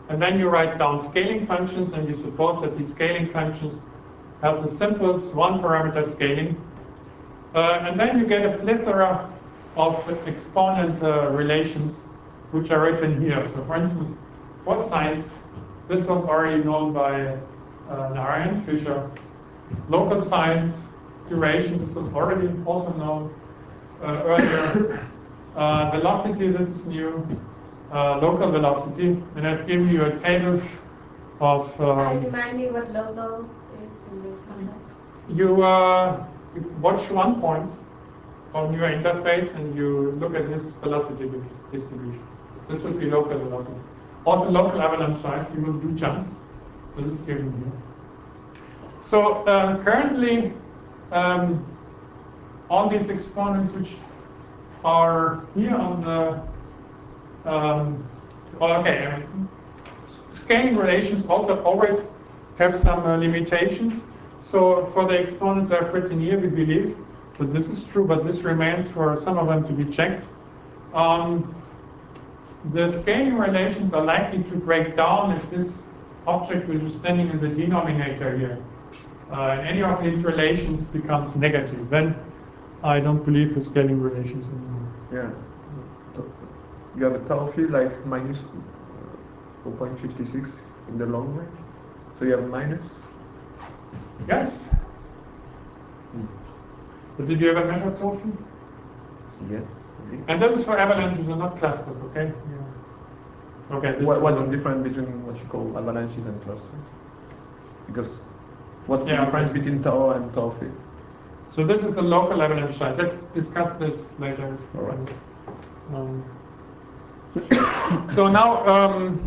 And then you write down scaling functions, and you suppose that these scaling functions have the simplest one-parameter scaling. Uh, and then you get a plethora of exponent uh, relations, which are written here. So for instance, for size, this was already known by uh, Narayan Fisher. Local size, duration, this was already also known uh, earlier. Uh, velocity, this is new. Uh, local velocity, and I've given you a table of. Can you Um, remind me what local is in this context? you, uh, you watch one point on your interface and you look at this velocity distribution. This would be local velocity. Also local avalanche size, you will do jumps. This is given here. So uh, currently, um, all these exponents which are here on the Um, well, okay, I mean, scaling relations also always have some uh, limitations. So for the exponents that are written here, we believe that this is true, but this remains for some of them to be checked. Um, the scaling relations are likely to break down if this object which is standing in the denominator here, uh, any of these relations becomes negative. Then I don't believe the scaling relations anymore. Yeah. You have a tau field like minus zero point five six in the long range. So you have minus? Yes? Hmm. But did you ever measure tau field? Yes. And this is for avalanches and not clusters, okay? Yeah. Okay. This What, is what's a, the difference between what you call avalanches and clusters? Because what's the Yeah, difference fine. between tau and tau field? So this is a local avalanche size. Let's discuss this later. All right. Um, so now, um,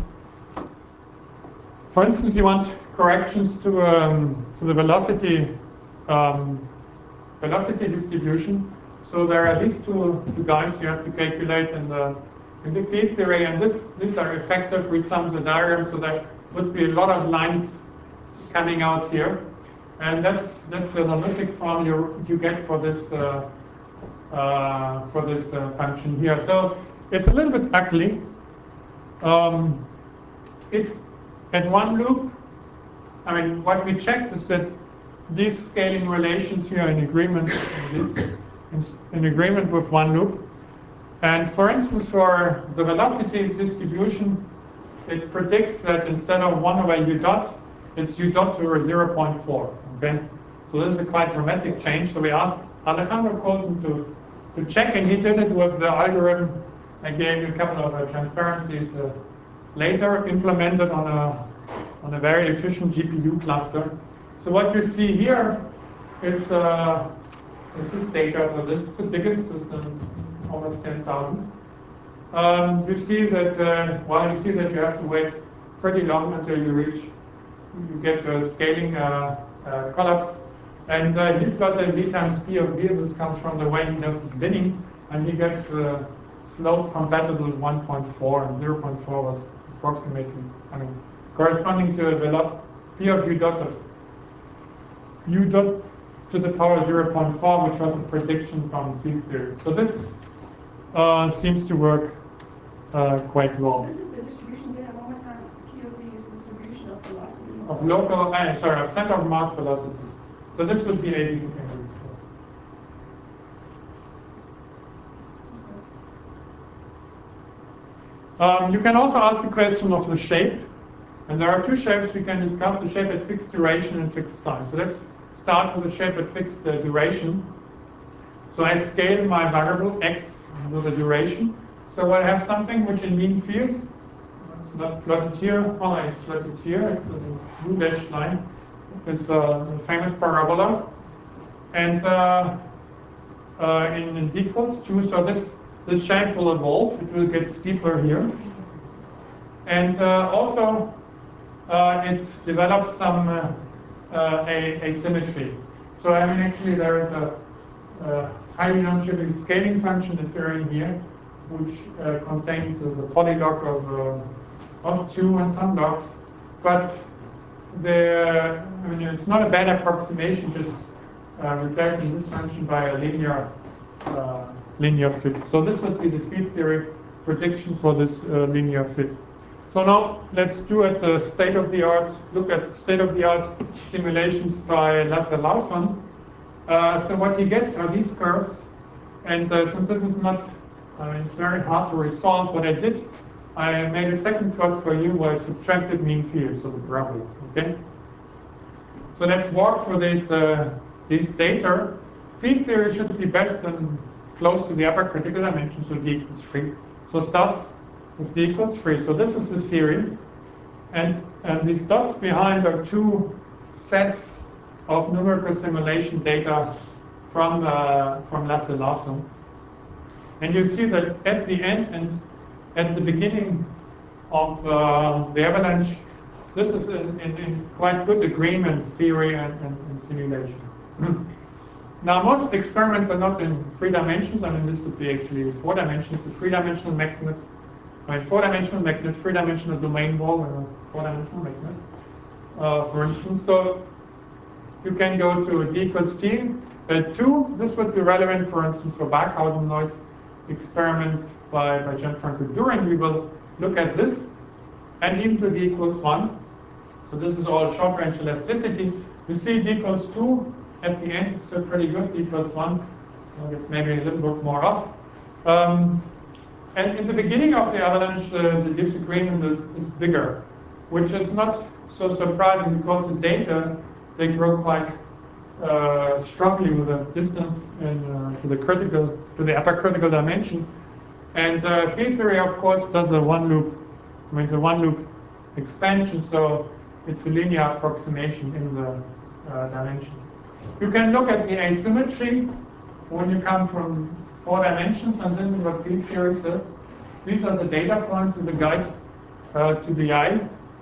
for instance, you want corrections to um, to the velocity um, velocity distribution. So there are these two, two guys you have to calculate in the in the field theory, and this these are effective. We sum the diagram, so there would be a lot of lines coming out here, and that's that's an analytic form you you get for this uh, uh, for this uh, function here. So it's a little bit ugly. Um, it's at one loop. I mean, what we checked is that these scaling relations here are in agreement with this, in agreement with one loop. And for instance, for the velocity distribution, it predicts that instead of one over u dot, it's u dot to zero point four. Okay, so this is a quite dramatic change. So we asked Alejandro Colton to to check, and he did it with the algorithm. I gave you a couple of uh, transparencies uh, later, implemented on a on a very efficient G P U cluster. So what you see here is uh, this is data. So this is the biggest system, almost ten thousand. Um, you see that uh, well, you see that you have to wait pretty long until you reach you get a scaling uh, uh, collapse. And uh, he plotted v times p of v. This comes from the way he does his binning, and he gets uh, slope compatible one point four, and zero point four was approximately, I mean, corresponding to a p of u dot of u dot to the power zero point four, which was a prediction from field theory. So this uh, seems to work uh, quite well. This is the distribution data. One more time. Q of V is the distribution of velocities. Of local, uh, sorry, of center of mass velocity. So this would be A B to Um, you can also ask the question of the shape, and there are two shapes we can discuss: the shape at fixed duration and fixed size. So let's start with the shape at fixed uh, duration. So I scale my variable x with the duration. So I have something which in mean field, it's not plotted here, oh, it's plotted here, it's uh, this blue dashed line, is uh, the famous parabola. And uh, uh, in, in d equals two, so this this shape will evolve, it will get steeper here. And uh, also uh, it develops some uh, uh, a, asymmetry. So I mean actually there is a, a highly non-trivial scaling function appearing here, which uh, contains uh, the polylog of, uh, of two and some logs. But the, I mean, it's not a bad approximation, just uh, replacing this function by a linear uh, linear fit. So this would be the field theory prediction for this uh, linear fit. So now let's do at the state-of-the-art, look at state-of-the-art simulations by Lasse Larsson. Uh, so what he gets are these curves, and uh, since this is not, I mean, it's very hard to resolve, what I did, I made a second plot for you where I subtracted mean field, so the parabola, okay? So let's walk through this, uh, this data. Field theory should be best and close to the upper critical dimension, so d equals three. So it starts with d equals three. So this is the theory. And, and these dots behind are two sets of numerical simulation data from, uh, from Lasse Larsson. And you see that at the end and at the beginning of uh, the avalanche, this is in, in, in quite good agreement, theory and, and, and simulation. Now, most experiments are not in three dimensions. I mean, this could be actually four dimensions. A three-dimensional magnet, I mean, four-dimensional magnet, three-dimensional domain wall, and a four-dimensional magnet, uh, for instance. So you can go to d equals t. Uh, two, this would be relevant, for instance, for Barkhausen noise experiment by, by Gianfranco During. We will look at this, and even to d equals one. So this is all short-range elasticity. You see d equals two. At the end, it's still pretty good, d equals one. Well, it's maybe a little bit more off. Um, and in the beginning of the avalanche, uh, the disagreement is, is bigger, which is not so surprising because the data, they grow quite uh, strongly with a distance in, uh, to the critical, to the upper critical dimension. And uh, field theory, of course, does a one loop, I mean, it's a one loop expansion, so it's a linear approximation in the uh, dimension. You can look at the asymmetry when you come from four dimensions, and this is what field theory says. These are the data points with the guide uh, to the eye.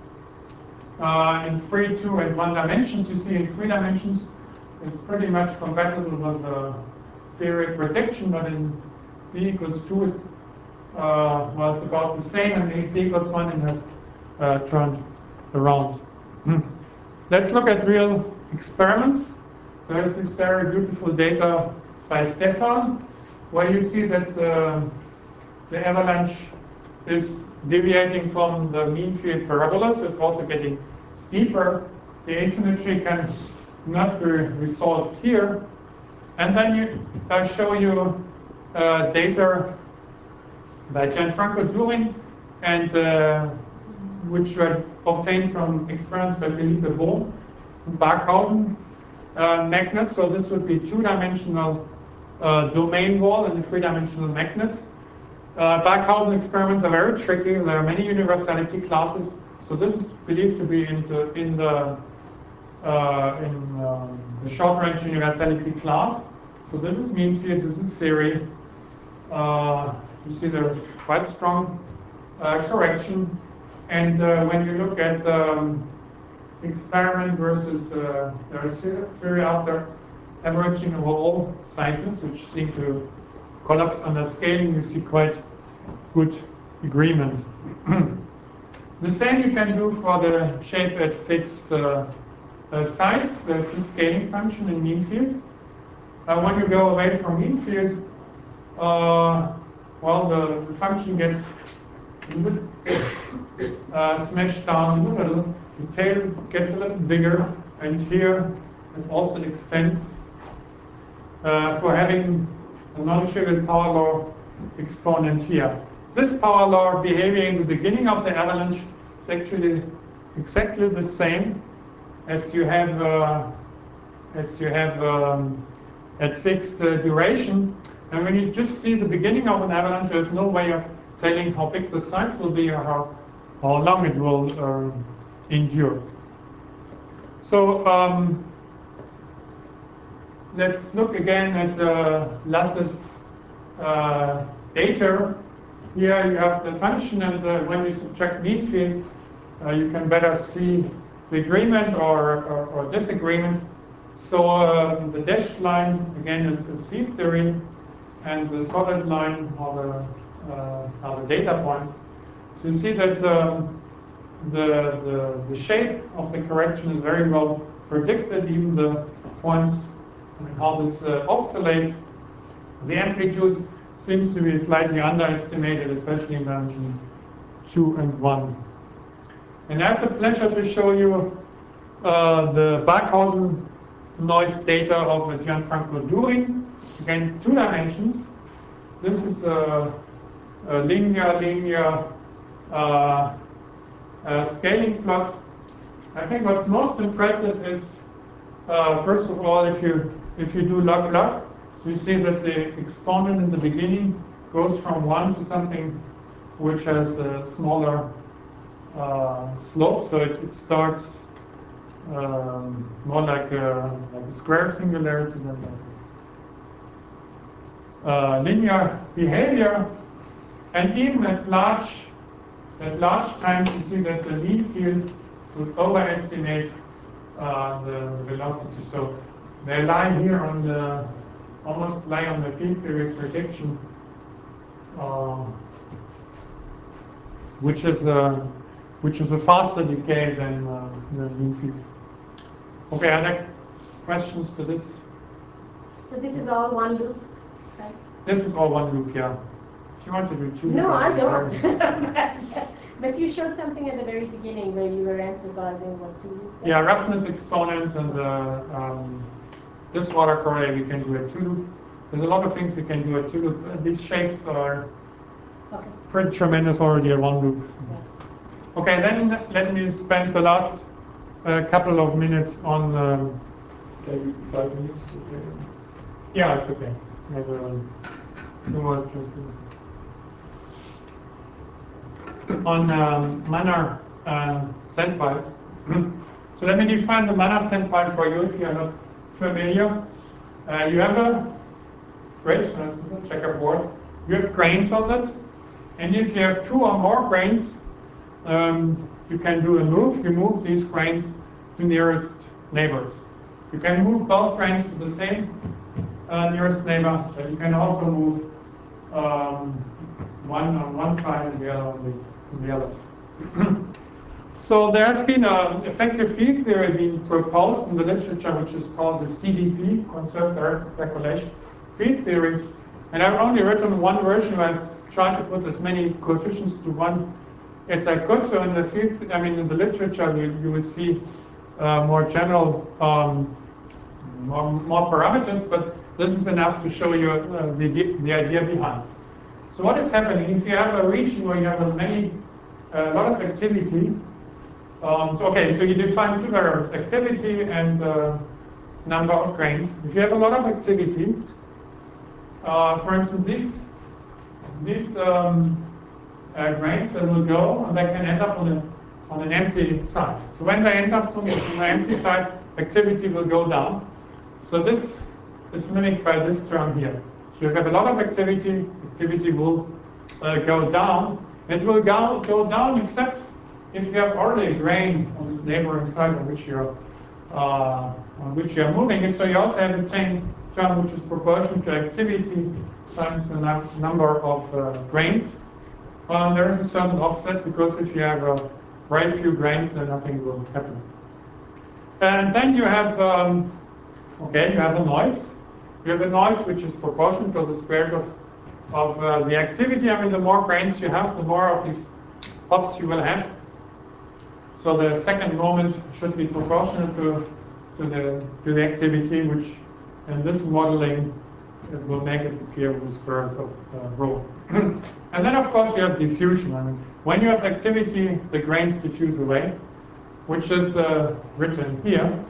Uh, in three, two, and one dimensions, you see in three dimensions, it's pretty much compatible with the theory prediction, but in d equals two, it, uh, well, it's about the same, and in d equals one, it has uh, turned around. Let's look at real experiments. There is this very beautiful data by Stefan, where you see that uh, the avalanche is deviating from the mean field parabola, so it's also getting steeper. The asymmetry can not be resolved here. And then you, I show you uh, data by Gianfranco During, and uh, which were obtained from experiments by Philippe Bohm and Barkhausen. Uh, magnet, so this would be two-dimensional uh, domain wall and a three-dimensional magnet. Uh, Barkhausen experiments are very tricky. There are many universality classes, so this is believed to be in the in the uh, in um, the short-range universality class. So this is mean field. This is theory. Uh, you see there is quite strong uh, correction, and uh, when you look at um, experiment versus uh, there is theory after averaging over all sizes, which seem to collapse under scaling, you see quite good agreement. The same you can do for the shape at fixed uh, uh, size. There's a scaling function in mean field. Uh, when you go away from mean field, uh, well, the, the function gets a little bit uh, smashed down in the middle. The tail gets a little bigger, and here it also extends uh, for having a non-trivial power law exponent here. This power law behaving in the beginning of the avalanche is actually exactly the same as you have uh, as you have um, at fixed uh, duration. And when you just see the beginning of an avalanche, there's no way of telling how big the size will be or how how long it will uh, endure. So um, let's look again at uh, Lasse's uh, data. Here you have the function, and uh, when you subtract mean field, uh, you can better see the agreement or, or, or disagreement. So um, the dashed line again is, is field theory, and the solid line are the, uh, are the data points. So you see that um, The, the, the shape of the correction is very well predicted, even the points, I mean, how this uh, oscillates. The amplitude seems to be slightly underestimated, especially in dimension two, and one. And I have the pleasure to show you uh, the Barkhausen noise data of a Gianfranco During. Again, two dimensions. This is a, a linear, linear uh, uh, scaling plot. I think what's most impressive is, uh, first of all, if you if you do log-log, you see that the exponent in the beginning goes from one to something which has a smaller uh, slope, so it, it starts um, more like a, like a square singularity than like uh, linear behavior. And even at large, at large times, you see that the mean field would overestimate uh, the velocity. So they lie here on the, almost lie on the field theory prediction, uh, which is a which is a faster decay than uh, the mean field. Okay, are there questions to this? So this is all one loop, right? This is all one loop, yeah. If you want to do two, No, I don't. don't. But you showed something at the very beginning where you were emphasizing what two loop does. Yeah, roughness exponents and uh, um, this water correa we can do a two loop. There's a lot of things we can do a two loop. Uh, these shapes are Okay. pretty tremendous already at one loop. Yeah. Okay, then let me spend the last uh, couple of minutes on. Um, Maybe five minutes. Okay. yeah, it's okay. I have, um, two more transcripts. On um, Manner uh, sandpiles. So let me define the Manner sandpile for you if you are not familiar. Uh, you have a grid, for instance, a checkerboard. You have grains on it, and if you have two or more grains, um, you can do a move. You move these grains to nearest neighbors. You can move both grains to the same uh, nearest neighbor, but you can also move um, one on one side and the other on the the others. So there has been an effective field theory being proposed in the literature, which is called the C D P, Conserved Direct Calculation Field Theory. And I've only written one version where I've tried to put as many coefficients to one as I could. So in the field, I mean, in the literature, you, you will see uh, more general, um, more, more parameters, but this is enough to show you uh, the, the idea behind. So what is happening if you have a region where you have a many, a lot of activity? Um, so okay, so you define two variables: activity and uh, number of grains. If you have a lot of activity, uh, for instance, these these um, uh, grains that will go and they can end up on a on an empty site. So when they end up on an empty site, activity will go down. So this is mimicked by this term here. So you have a lot of activity, activity will uh, go down. It will go, go down except if you have already a grain on this neighboring side on which you're uh, on which you're moving it. So you also have a chain term which is proportional to activity times the num number of uh, grains. Um, there is a certain offset because if you have uh, very few grains, then nothing will happen. And then you have um, okay, you have a noise. You have a noise which is proportional to the square root of, of uh, the activity. I mean, the more grains you have, the more of these hops you will have. So the second moment should be proportional to, to, the, to the activity, which in this modeling it will make it appear with the square root of uh, rho. And then, of course, you have diffusion. I mean, when you have activity, the grains diffuse away, which is uh, written here.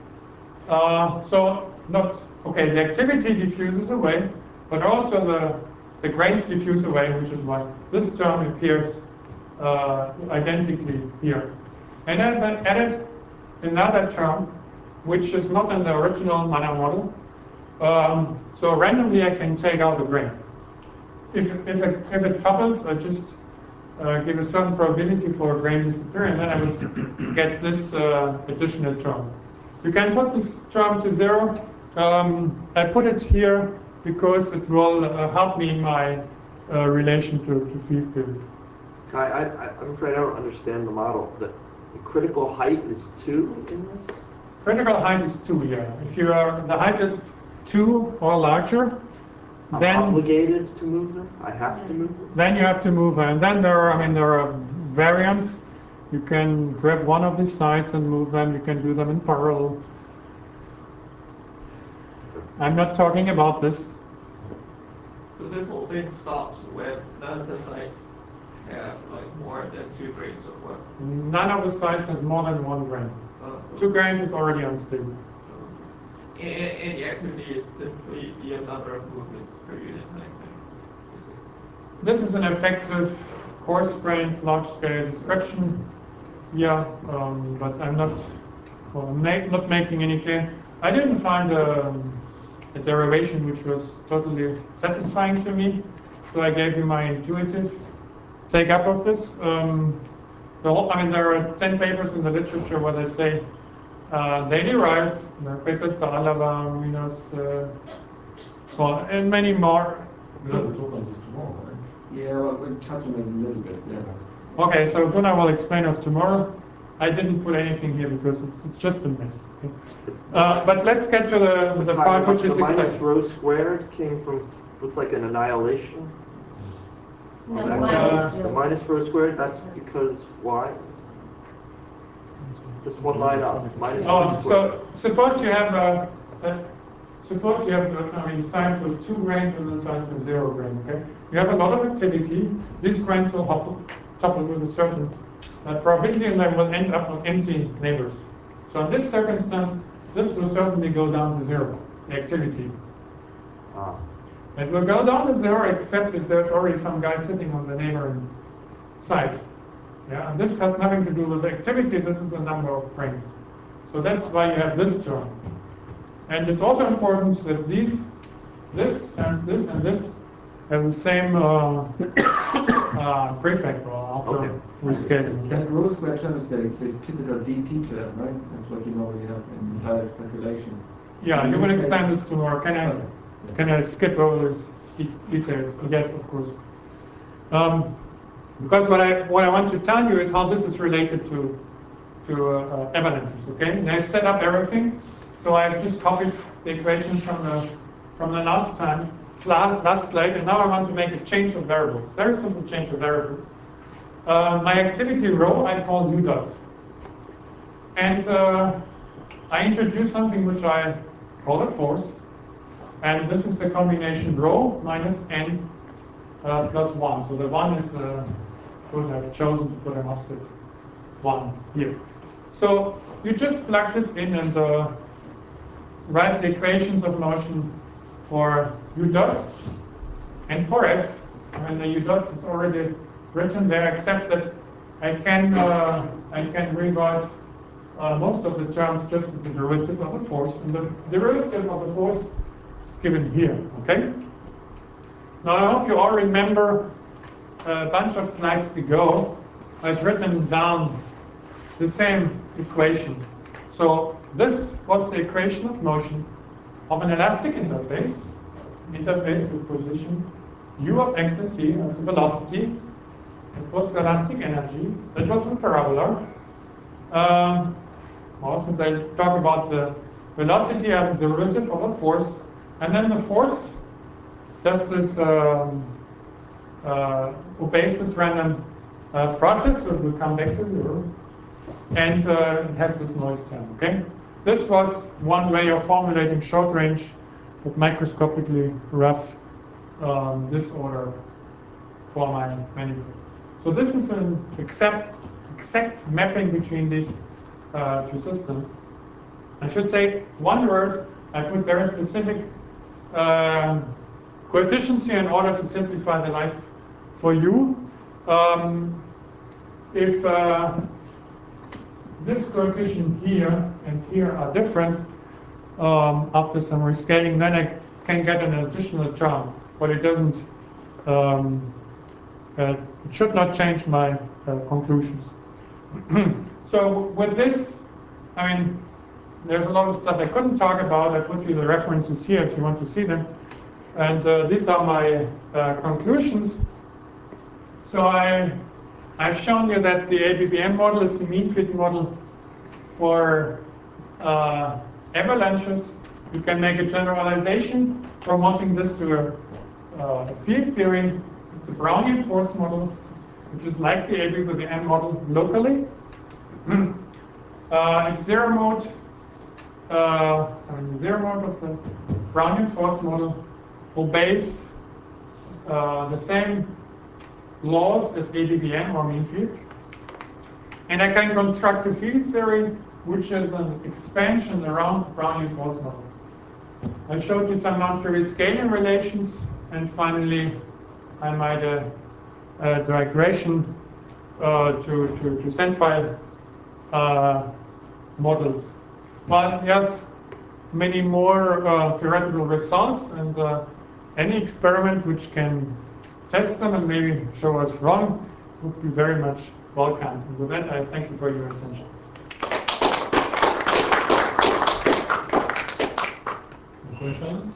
Uh, so not okay. The activity diffuses away, but also the the grains diffuse away, which is why this term appears uh, identically here. And I've added another term, which is not in the original Manner model. Um, so randomly, I can take out a grain. If if it, if it topples, I just uh, give a certain probability for a grain disappearing, and then I would get this uh, additional term. You can put this term to zero. Um, I put it here because it will uh, help me in my uh, relation to, to field theory. I, I, I'm afraid I don't understand the model. The, the critical height is two in this? Critical height is two, yeah. If you are, the height is two or larger, I'm then obligated to move them? I have to move them? then you have to move, and then there are, I mean, there are variants. You can grab one of these sites and move them. You can do them in parallel. I'm not talking about this. So this whole thing stops when none of the sites have like more than two grains of what? None of the sites has more than one grain. Uh, Two grains is already unstable. and, and the activity is simply the number of movements per unit length. This is an effective coarse-grained large-scale description here, um, but I'm not well, make, not making any claim. I didn't find a, a derivation which was totally satisfying to me, so I gave you my intuitive take-up of this. Um, the whole, I mean, there are ten papers in the literature where they say uh, they derive. There are papers by Alava, Minos, uh, well, and many more. We'll have to talk on this tomorrow, right? Yeah, well, we'll touch on it a little bit, yeah. Okay, so Gunnar will explain us tomorrow. I didn't put anything here because it's, it's just a mess. Okay? Uh, but let's get to the, the part which is The minus exciting. rho squared came from, looks like an annihilation. No, That- minus The rho minus rho squared, that's because why? Just one line up, minus rho Oh, squared. so suppose you have a, a suppose you have a, I mean sites with two grains and then sites with zero grain. Okay, you have a lot of activity. These grains will hop, topple with a certain uh, probability, and they will end up on empty neighbors. So in this circumstance, this will certainly go down to zero. The activity. Ah. It will go down to zero, except if there's already some guy sitting on the neighboring site. Yeah, and this has nothing to do with activity. This is the number of grains. So that's why you have this term. And it's also important that these, this times this and this have the same uh, uh, prefect well, after Okay. rescaling. That Okay? rho square term is the, the typical D P term, right? That's what you normally have in direct calculation. Yeah, In you will this explain case- this tomorrow. Can I, Okay. can I skip over these de- details? Yes, of course. Um, because what I what I want to tell you is how this is related to to uh, uh, avalanches. Okay, and I've set up everything, so I've just copied the equations from the from the last time fla- last slide, and now I want to make a change of variables. Very simple change of variables. Uh, my activity rho I call u dot, and uh, I introduce something which I call a force, and this is the combination rho minus n uh, plus one. So the one is, uh, of course, I've chosen to put an offset one here. So you just plug this in and uh, write the equations of motion for u dot and for f. And the u dot is already written there, except that I can uh, I can rewrite uh, most of the terms just as the derivative of the force, and the derivative of the force is given here. Okay. Now I hope you all remember a bunch of slides ago. I've written down the same equation. So this was the equation of motion of an elastic interface, interface with position u of x and t, that's the velocity. It was the elastic energy. That was the parabola. Um, well, since I talk about the velocity as a derivative of a force, and then the force does this um, uh, obeys this random uh, process, so it will come back to zero, and uh, it has this noise term. Okay, this was one way of formulating short range, but microscopically rough um, disorder for my manifold. So this is an exact exact mapping between these uh, two systems. I should say one word. I put very specific um, coefficients here in order to simplify the life for you. Um, if uh, this coefficient here and here are different um, after some rescaling, then I can get an additional term, but it doesn't. Um, uh, it should not change my uh, conclusions. So with this, I mean, there's a lot of stuff I couldn't talk about. I put you the references here if you want to see them. And uh, these are my uh, conclusions. So I, I've shown you that the A B B M model is the mean fit model for uh, avalanches. You can make a generalization promoting this to a uh, a field theory. It's a Brownian force model, which is like the A B with the M model locally. uh, it's zero mode. Uh, I mean, zero mode of the Brownian force model obeys uh, the same laws as A B B M or mean field. And I can construct a field theory which is an expansion around the Brownian force model. I showed you some non-trivial scaling relations, and finally I made a, a digression uh, to, to, to Senpai uh, models. But we have many more uh, theoretical results, and uh, any experiment which can test them and maybe show us wrong would be very much welcome. And with that, I thank you for your attention. Questions?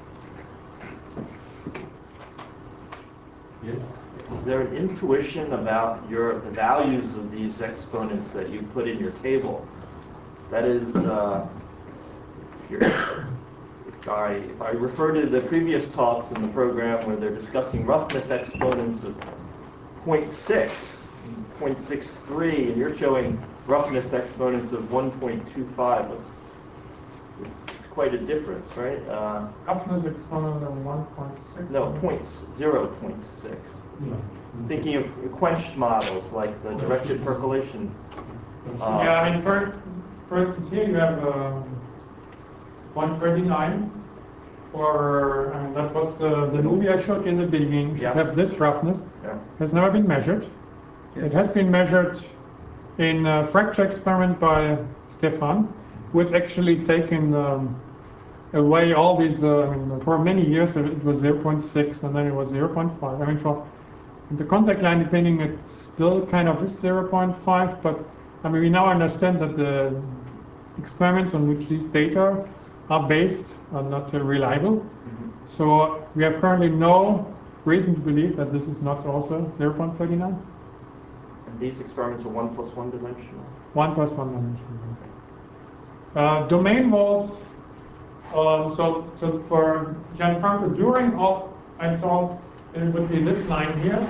Yes. Is there an intuition about your the values of these exponents that you put in your table? That is, uh, if, you're, if I if I refer to the previous talks in the program where they're discussing roughness exponents of zero point six, zero point six three, and you're showing roughness exponents of one point two five. What's it's, it's quite a difference, right? Uh, roughness exponent of one point six? No, points, zero point six. Yeah. Thinking of quenched models like the directed percolation. Uh, yeah, I mean, for, for instance, here you have um, one thirty-nine for, I mean, that was the, the movie I showed you in the beginning. You yeah. have this roughness. Yeah. Has never been measured. It has been measured in a fracture experiment by Stefan, who has actually taken um, away all these, uh, I mean, for many years it was zero point six and then it was zero point five. I mean, for the contact line depending, it still kind of is zero point five, but I mean, we now understand that the experiments on which these data are based are not uh, reliable. Mm-hmm. So we have currently no reason to believe that this is not also zero point three nine. And these experiments are one plus one dimensional? One plus one dimensional, yes. Uh, domain walls, um, so, so for Gianfranco During, all I thought it would be this line here.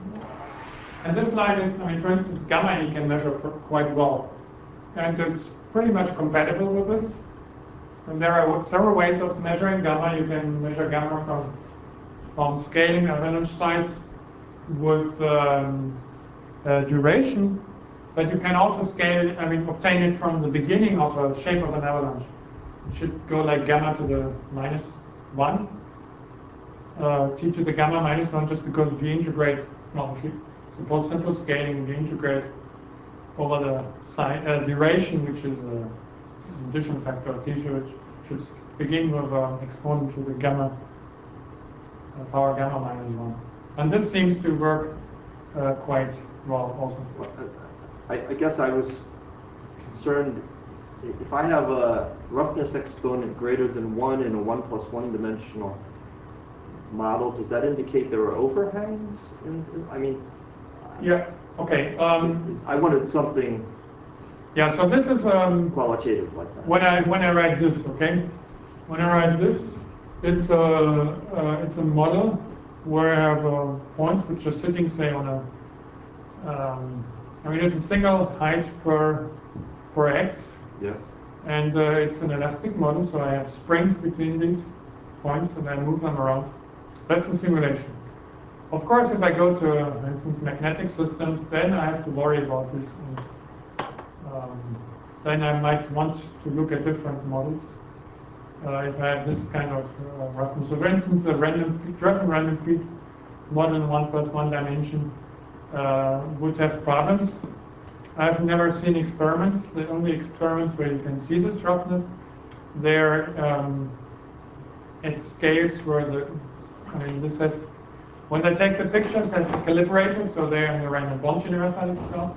And this line is, I mean, for instance, gamma you can measure quite well. And it's pretty much compatible with this. And there are several ways of measuring gamma. You can measure gamma from, from scaling avalanche size with um, uh, duration. But you can also scale, I mean, obtain it from the beginning of a shape of an avalanche. It should go like gamma to the minus one, uh, t to the gamma minus one, just because if you integrate, well, if you suppose simple scaling, you integrate over the si uh, duration, which is an addition factor of t, which should begin with an exponent to the gamma, uh, power gamma minus one. And this seems to work uh, quite well also. I, I guess I was concerned, if I have a roughness exponent greater than one in a one plus one dimensional model, does that indicate there are overhangs? In, in, I mean, yeah, okay. Um, I wanted something yeah, so this is um, qualitative like that. When I when I write this, okay, when I write this, it's a uh, it's a model where I have uh, points which are sitting, say, on a. Um, I mean, it's a single height per per x. Yes. And uh, it's an elastic model, so I have springs between these points, and I move them around. That's a simulation. Of course, if I go to, uh, for instance, magnetic systems, then I have to worry about this. And, um, then I might want to look at different models. Uh, if I have this kind of uh, roughness. So, for instance, a random driven random field model in one plus one dimension uh, would have problems. I've never seen experiments. The only experiments where you can see this roughness, they're um, at scales where the, I mean, this has, when they take the pictures, has the calibrator, so they're in the random Bond universality class.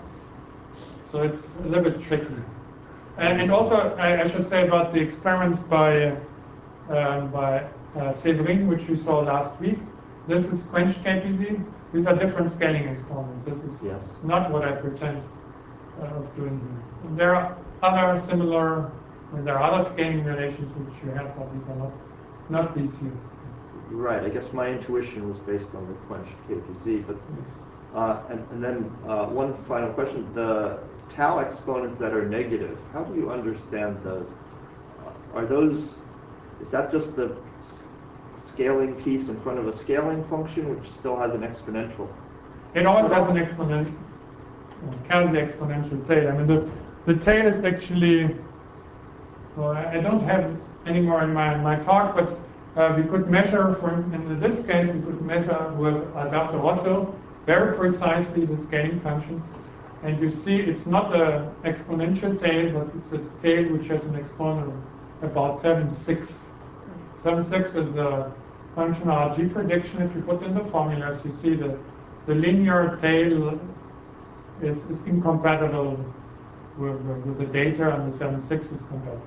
So it's a little bit tricky. And, and also, I, I should say about the experiments by uh, by uh, Séverine, which you saw last week. This is quenched K P Z. These are different scaling exponents. This is yes. not what I pretend uh, of doing here. And there are other similar, I mean, there are other scaling relations which you have, but these are not not these here. Right, I guess my intuition was based on the quenched K P Z, but, uh, and, and then uh, one final question. The tau exponents that are negative, how do you understand those? Uh, are those, is that just the s- scaling piece in front of a scaling function, which still has an exponential? It always has an exponential, quasi-exponential tail. I mean, the, the tail is actually, well, I I don't have it anymore in my, my talk, but uh, we could measure, for in this case, we could measure with Alberto Rosso very precisely the scaling function. And you see it's not an exponential tail, but it's a tail which has an exponent of about seventy-six. seventy-six is a functional R G prediction. If you put in the formulas, you see that the linear tail is, is incompatible with, with the data, and the seventy-six is compatible.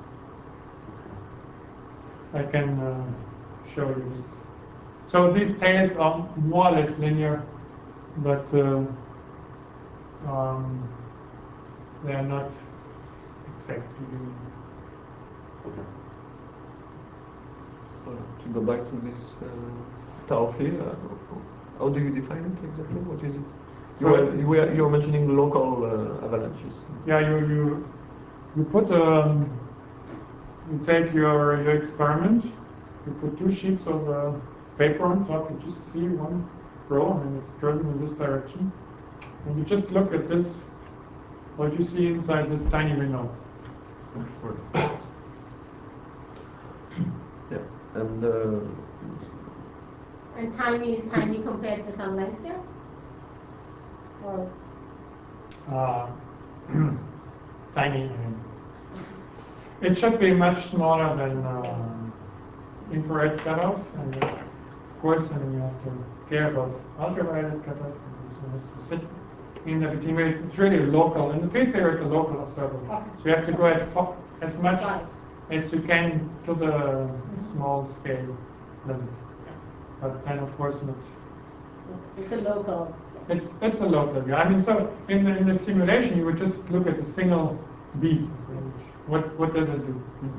I can uh, show you this. So these tails are more or less linear, but uh, um, they are not exactly linear. Okay. So to go back to this uh, tau field, uh, how do you define it exactly? What is it? You So- were, you were you're mentioning local uh, avalanches. Yeah, you you you put um, you take your your experiment. You put two sheets of uh, paper on top. You just see one row, and it's driven in this direction. And you just look at this. What you see inside this tiny window. Yeah, and uh, And tiny is tiny compared to some lengths here? Or Uh, tiny. It should be much smaller than uh, infrared cutoff, and uh, of course, I mean, you have to care about ultraviolet cutoff. So it has to sit in the between. It's, it's really local. In the field theory, it's a local observable. Okay. So you have to go at fo- as much Right. as you can to the small scale limit. But then, of course, not. so it's a local. It's it's a local. Yeah. I mean, so in the in the simulation, you would just look at a single beat. What what does it do?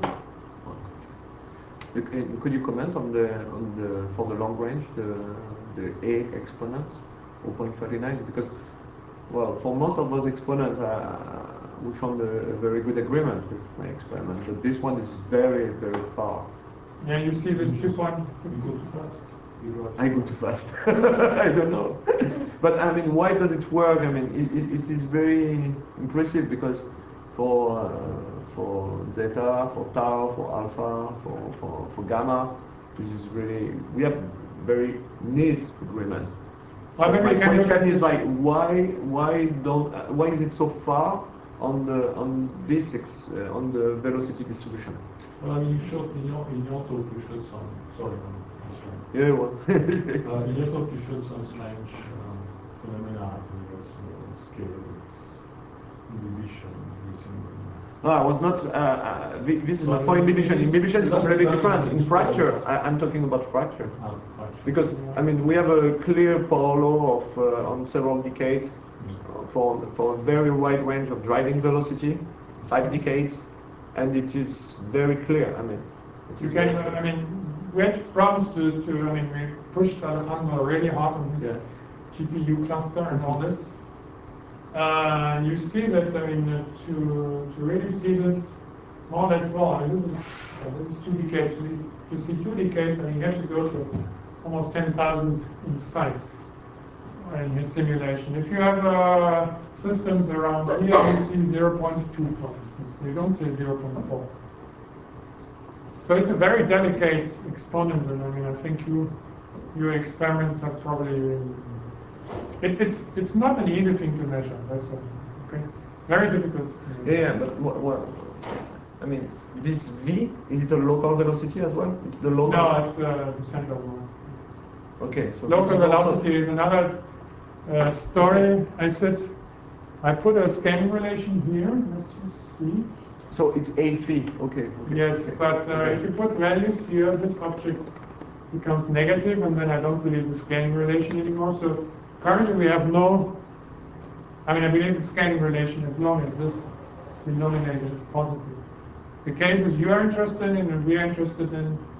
okay, could you comment on the on the for the long range the the A exponent zero point three nine, because well, for most of those exponents uh, we found a, a very good agreement with my experiment, but this one is very very far. Yeah, you see this two point. You go too fast. You go I go too fast. I don't know. But I mean, why does it work? I mean, it, it, it is very impressive because for uh, for zeta, for tau, for alpha, for, for, for gamma, this is really, we have very neat agreement. Well, So maybe my you can look question at is this. like, why why don't uh, why is it so far on the on this ex, uh, on the velocity distribution? Well, I mean, you showed in your in your talk you showed some. Sorry, I'm, I'm sorry. Yeah, well. Uh, in your talk you showed some strange uh, phenomena in that small scale, inhibition, everything. No, I was not. Uh, uh, thi- this is Well, not for inhibition. it's- Inhibition is that- completely that is different. In different. fracture, I, I'm talking about fracture. Ah, right. Because I mean, we have a clear power law of uh, on several decades uh, for for a very wide range of driving velocity, five decades, and it is very clear. I mean, it You is can, very uh, I mean, we had problems to, to, I mean, we pushed Alejandro really hard on his Yeah. G P U cluster and all this. Uh, you see that, I mean, uh, to, to really see this more or less well, I mean, this is, uh, this is two decades. To, to see two decades, I mean, you have to go to almost ten thousand in size in your simulation. If you have uh, systems around here, you see zero point two, for instance. You don't see zero point four. So it's a very delicate exponent, and I mean, I think you, your experiments are probably. It, it's it's not an easy thing to measure. That's what. Okay, it's very difficult. to Yeah, measure. yeah, but what, what? I mean, this v, is it a local velocity as well? It's the local. No, it's uh, the center of mass. Okay, so Local this is also- velocity is another uh, story. I said I put a scaling relation here. Let's just see. So it's a phi. Okay. okay Yes, okay. but uh, if you put values here, this object becomes negative, and then I don't believe the scaling relation anymore. So currently we have no, I mean, I believe the scaling relation as long as this denominator is positive. The cases you are interested in and we are interested in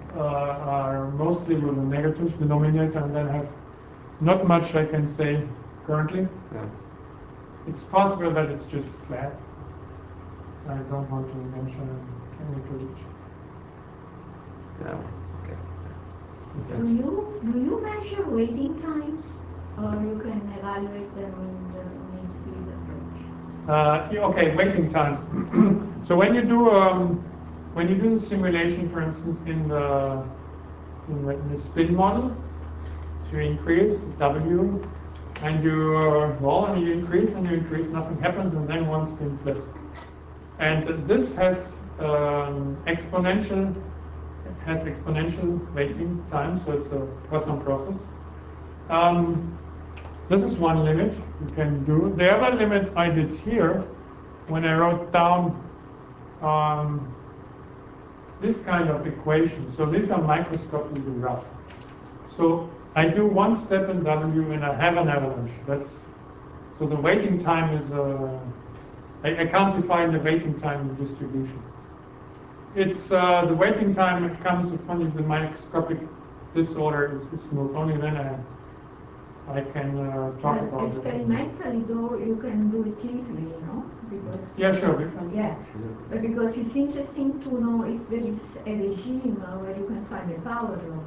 uh, are mostly with a negative denominator, and then have not much I can say currently. Yeah. It's possible that it's just flat. I don't want to mention a chemical leach. Yeah. Okay. Do you, do you measure waiting times, or you can evaluate them in the mean field approach? Uh, yeah, okay, waiting times. So when you do um, when you do the simulation, for instance, in the in the, in the spin model, so you increase W, and you uh, well, and you increase and you increase, nothing happens, and then one spin flips. And this has um, exponential has exponential waiting time, so it's a Poisson process. Um, this is one limit you can do. The other limit I did here, when I wrote down um, this kind of equation. So these are microscopically rough. So I do one step in W and I have an avalanche. That's so the waiting time is uh, I, I can't define the waiting time distribution. It's uh, the waiting time comes upon the microscopic disorder is, is smooth. Only then I I can uh, talk But about it. experimentally, though, you can do it easily, you know, because Yeah, sure. We can. yeah, but because it's interesting to know if there is a regime uh, where you can find a power law.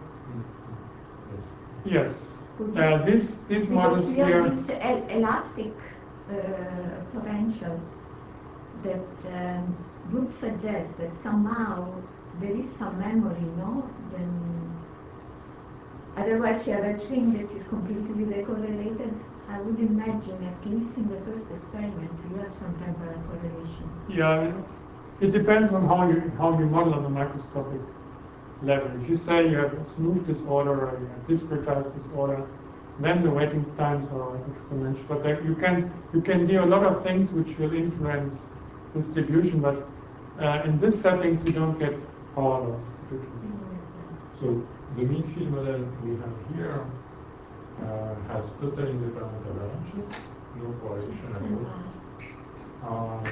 Yes. Could Uh, this these Because models you here. have this el elastic uh, potential that um, would suggest that somehow there is some memory, no? Then otherwise you have a thing that is completely decorrelated. I would imagine, at least in the first experiment, you have some temporal correlation. Yeah, it depends on how you how you model on the microscopic level. If you say you have a smooth disorder or you have discretized disorder, then the waiting times are exponential. But there, you can you can do a lot of things which will influence distribution. But uh, in these settings, we don't get power loss typically. So the mean field model we have here uh, has total independent avalanches, no correlation at all. Um,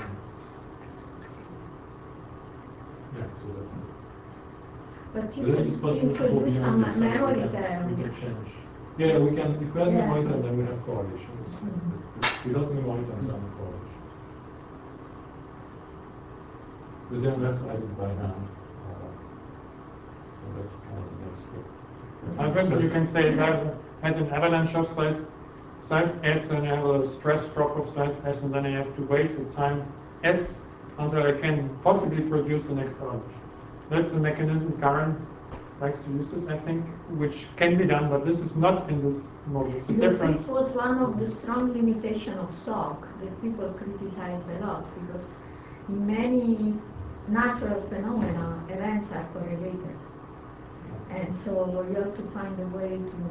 yeah, so that. But you Then could it's possible to go introduce beyond some this, and memory we can, term. we can change. Yeah, we can, if we have Yeah. memory, then we have correlations. Mhm. But without memory, there are no correlation. But then we have to add it by hand. Uh, so that's kind of the next step. And eventually you can say if I had an avalanche of size size S and I have a stress drop of size S, and then I have to wait a time S until I can possibly produce the next avalanche. That's a mechanism Karen likes to use this, I think, which can be done, but this is not in this model. It's a Because different. this was one of the strong limitations of S O C that people criticize a lot, because in many natural phenomena, events are correlated. And so you have to find a way to...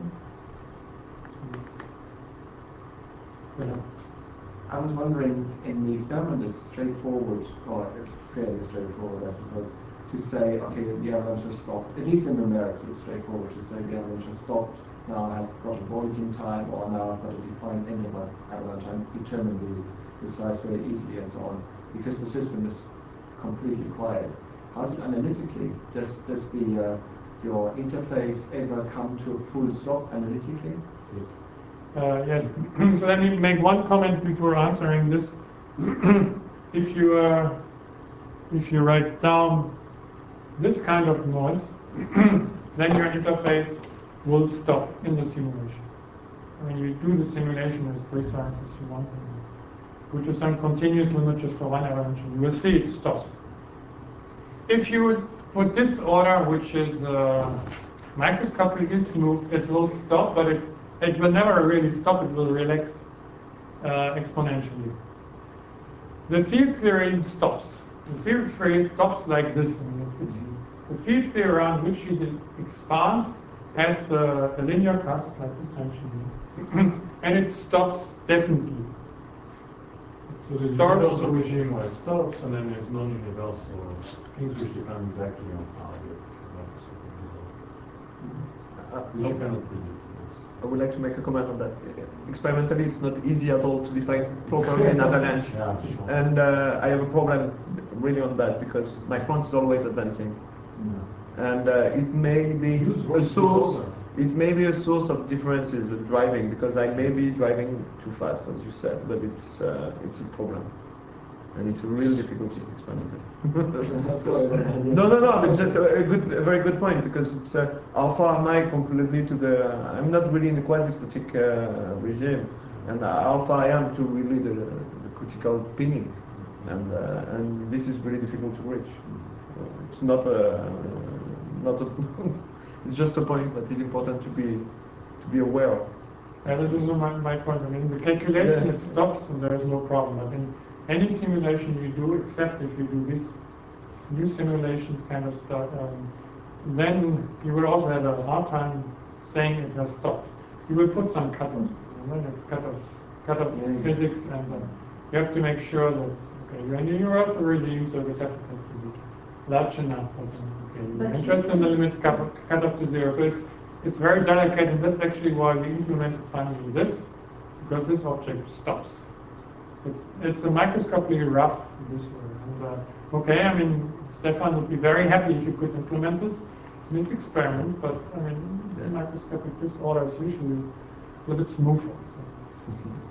Yeah. I was wondering, in the experiment, it's straightforward, or it's fairly straightforward, I suppose, to say, okay, the avalanche has stopped. At least in numerics, it's straightforward to say the avalanche has stopped. Now I've got a voiding time, or now I've got a defined end of my avalanche. I determine the, the size very easily and so on, because the system is completely quiet. How's it analytically? Does, does the uh, your interface ever come to a full stop analytically? Yes. Uh, yes. So let me make one comment before answering this. If you uh, if you write down this kind of noise, then your interface will stop in the simulation. When you do the simulation as precise as you want, go to some continuous limit just for one avalanche, and you will see it stops. If you would put this order, which is uh, microscopically smooth, it will stop, but it, it will never really stop, it will relax uh, exponentially. The field theory stops. The field theory stops like this. I mean, it's, the field theory around which you expand has uh, a linear cusp like this actually, and it stops definitely. So there's a Start- universal regime where it stops, and then there's non-universal things which depend exactly on how the microscopic result, Uh, which you cannot predict. I would like to make a comment on that. Experimentally, it's not easy at all to define properly an avalanche. Yeah, sure. And uh, I have a problem really on that because my front is always advancing. and uh, it may be Use a road source. disorder. It may be a source of differences with driving because I may be driving too fast, as you said, but it's uh, it's a problem, and it's a real difficulty experimentally. no, no, no. It's just a, a good, a very good point because it's uh, how far am I completely to the? I'm not really in the quasi-static uh, regime, and how far I am to really the, the critical pinning, and uh, and this is really difficult to reach. It's not a not a. It's just a point that is important to be to be aware of. Yeah, that is my, my point. I mean, the calculation, Yeah. it stops and there is no problem. I mean, any simulation you do, except if you do this new simulation kind of stuff, um, then you will also have a hard time saying it has stopped. You will put some cutoffs, and then it's cutoff, cutoff Yeah. physics, and uh, you have to make sure that okay, you're in a universal regime, so the cutoff has to be large enough. But, okay, you're But interested in the limit cutoff, cutoff to zero. So it's it's very delicate, and that's actually why we implemented finally this, because this object stops. It's it's a microscopically rough this way. And, uh, okay, I mean, Stefan would be very happy if you could implement this in this experiment, but I mean, Yeah. microscopic disorder is usually a little bit smoother. So it's, it's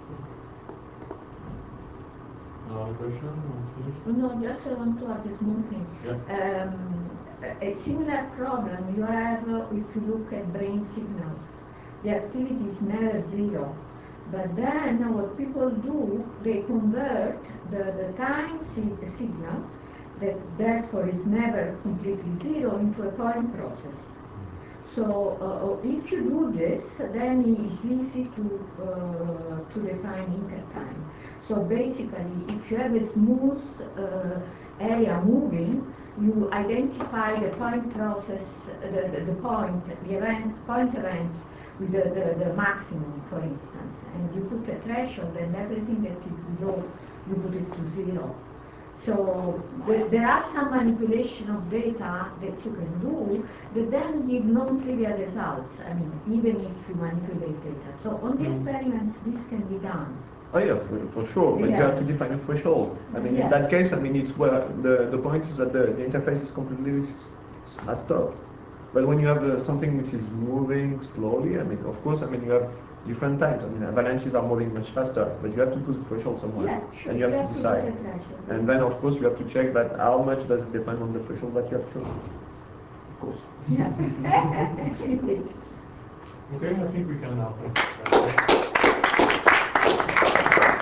Uh, question? Finished? No, just I want to add a small thing. Yeah. Um, a a similar problem you have uh, if you look at brain signals. The activity is never zero. But then what people do, they convert the, the time sig- signal, that therefore is never completely zero, into a point process. So uh, if you do this, then it's easy to, uh, to define intertime. So basically, if you have a smooth uh, area moving, you identify the point process, the, the, the point, the event, point event with the, the, the maximum, for instance, and you put a threshold, and everything that is below, you put it to zero. So the, there are some manipulation of data that you can do that then give non-trivial results. I mean, even if you manipulate data. So on the experiments, this can be done. Oh yeah, for, for sure, but you Yeah. have to define a threshold. I mean, Yeah. in that case, I mean, it's where the, the point is that the, the interface is completely s- has stopped. But when you have uh, something which is moving slowly, I mean, of course, I mean, you have different times. I mean, avalanches are moving much faster, but you have to put a threshold somewhere. Yeah, sure. And you have to put decide. a threshold. And then, of course, you have to check that how much does it depend on the threshold that you have chosen. Of course. Yeah. Okay, I think we can now finish.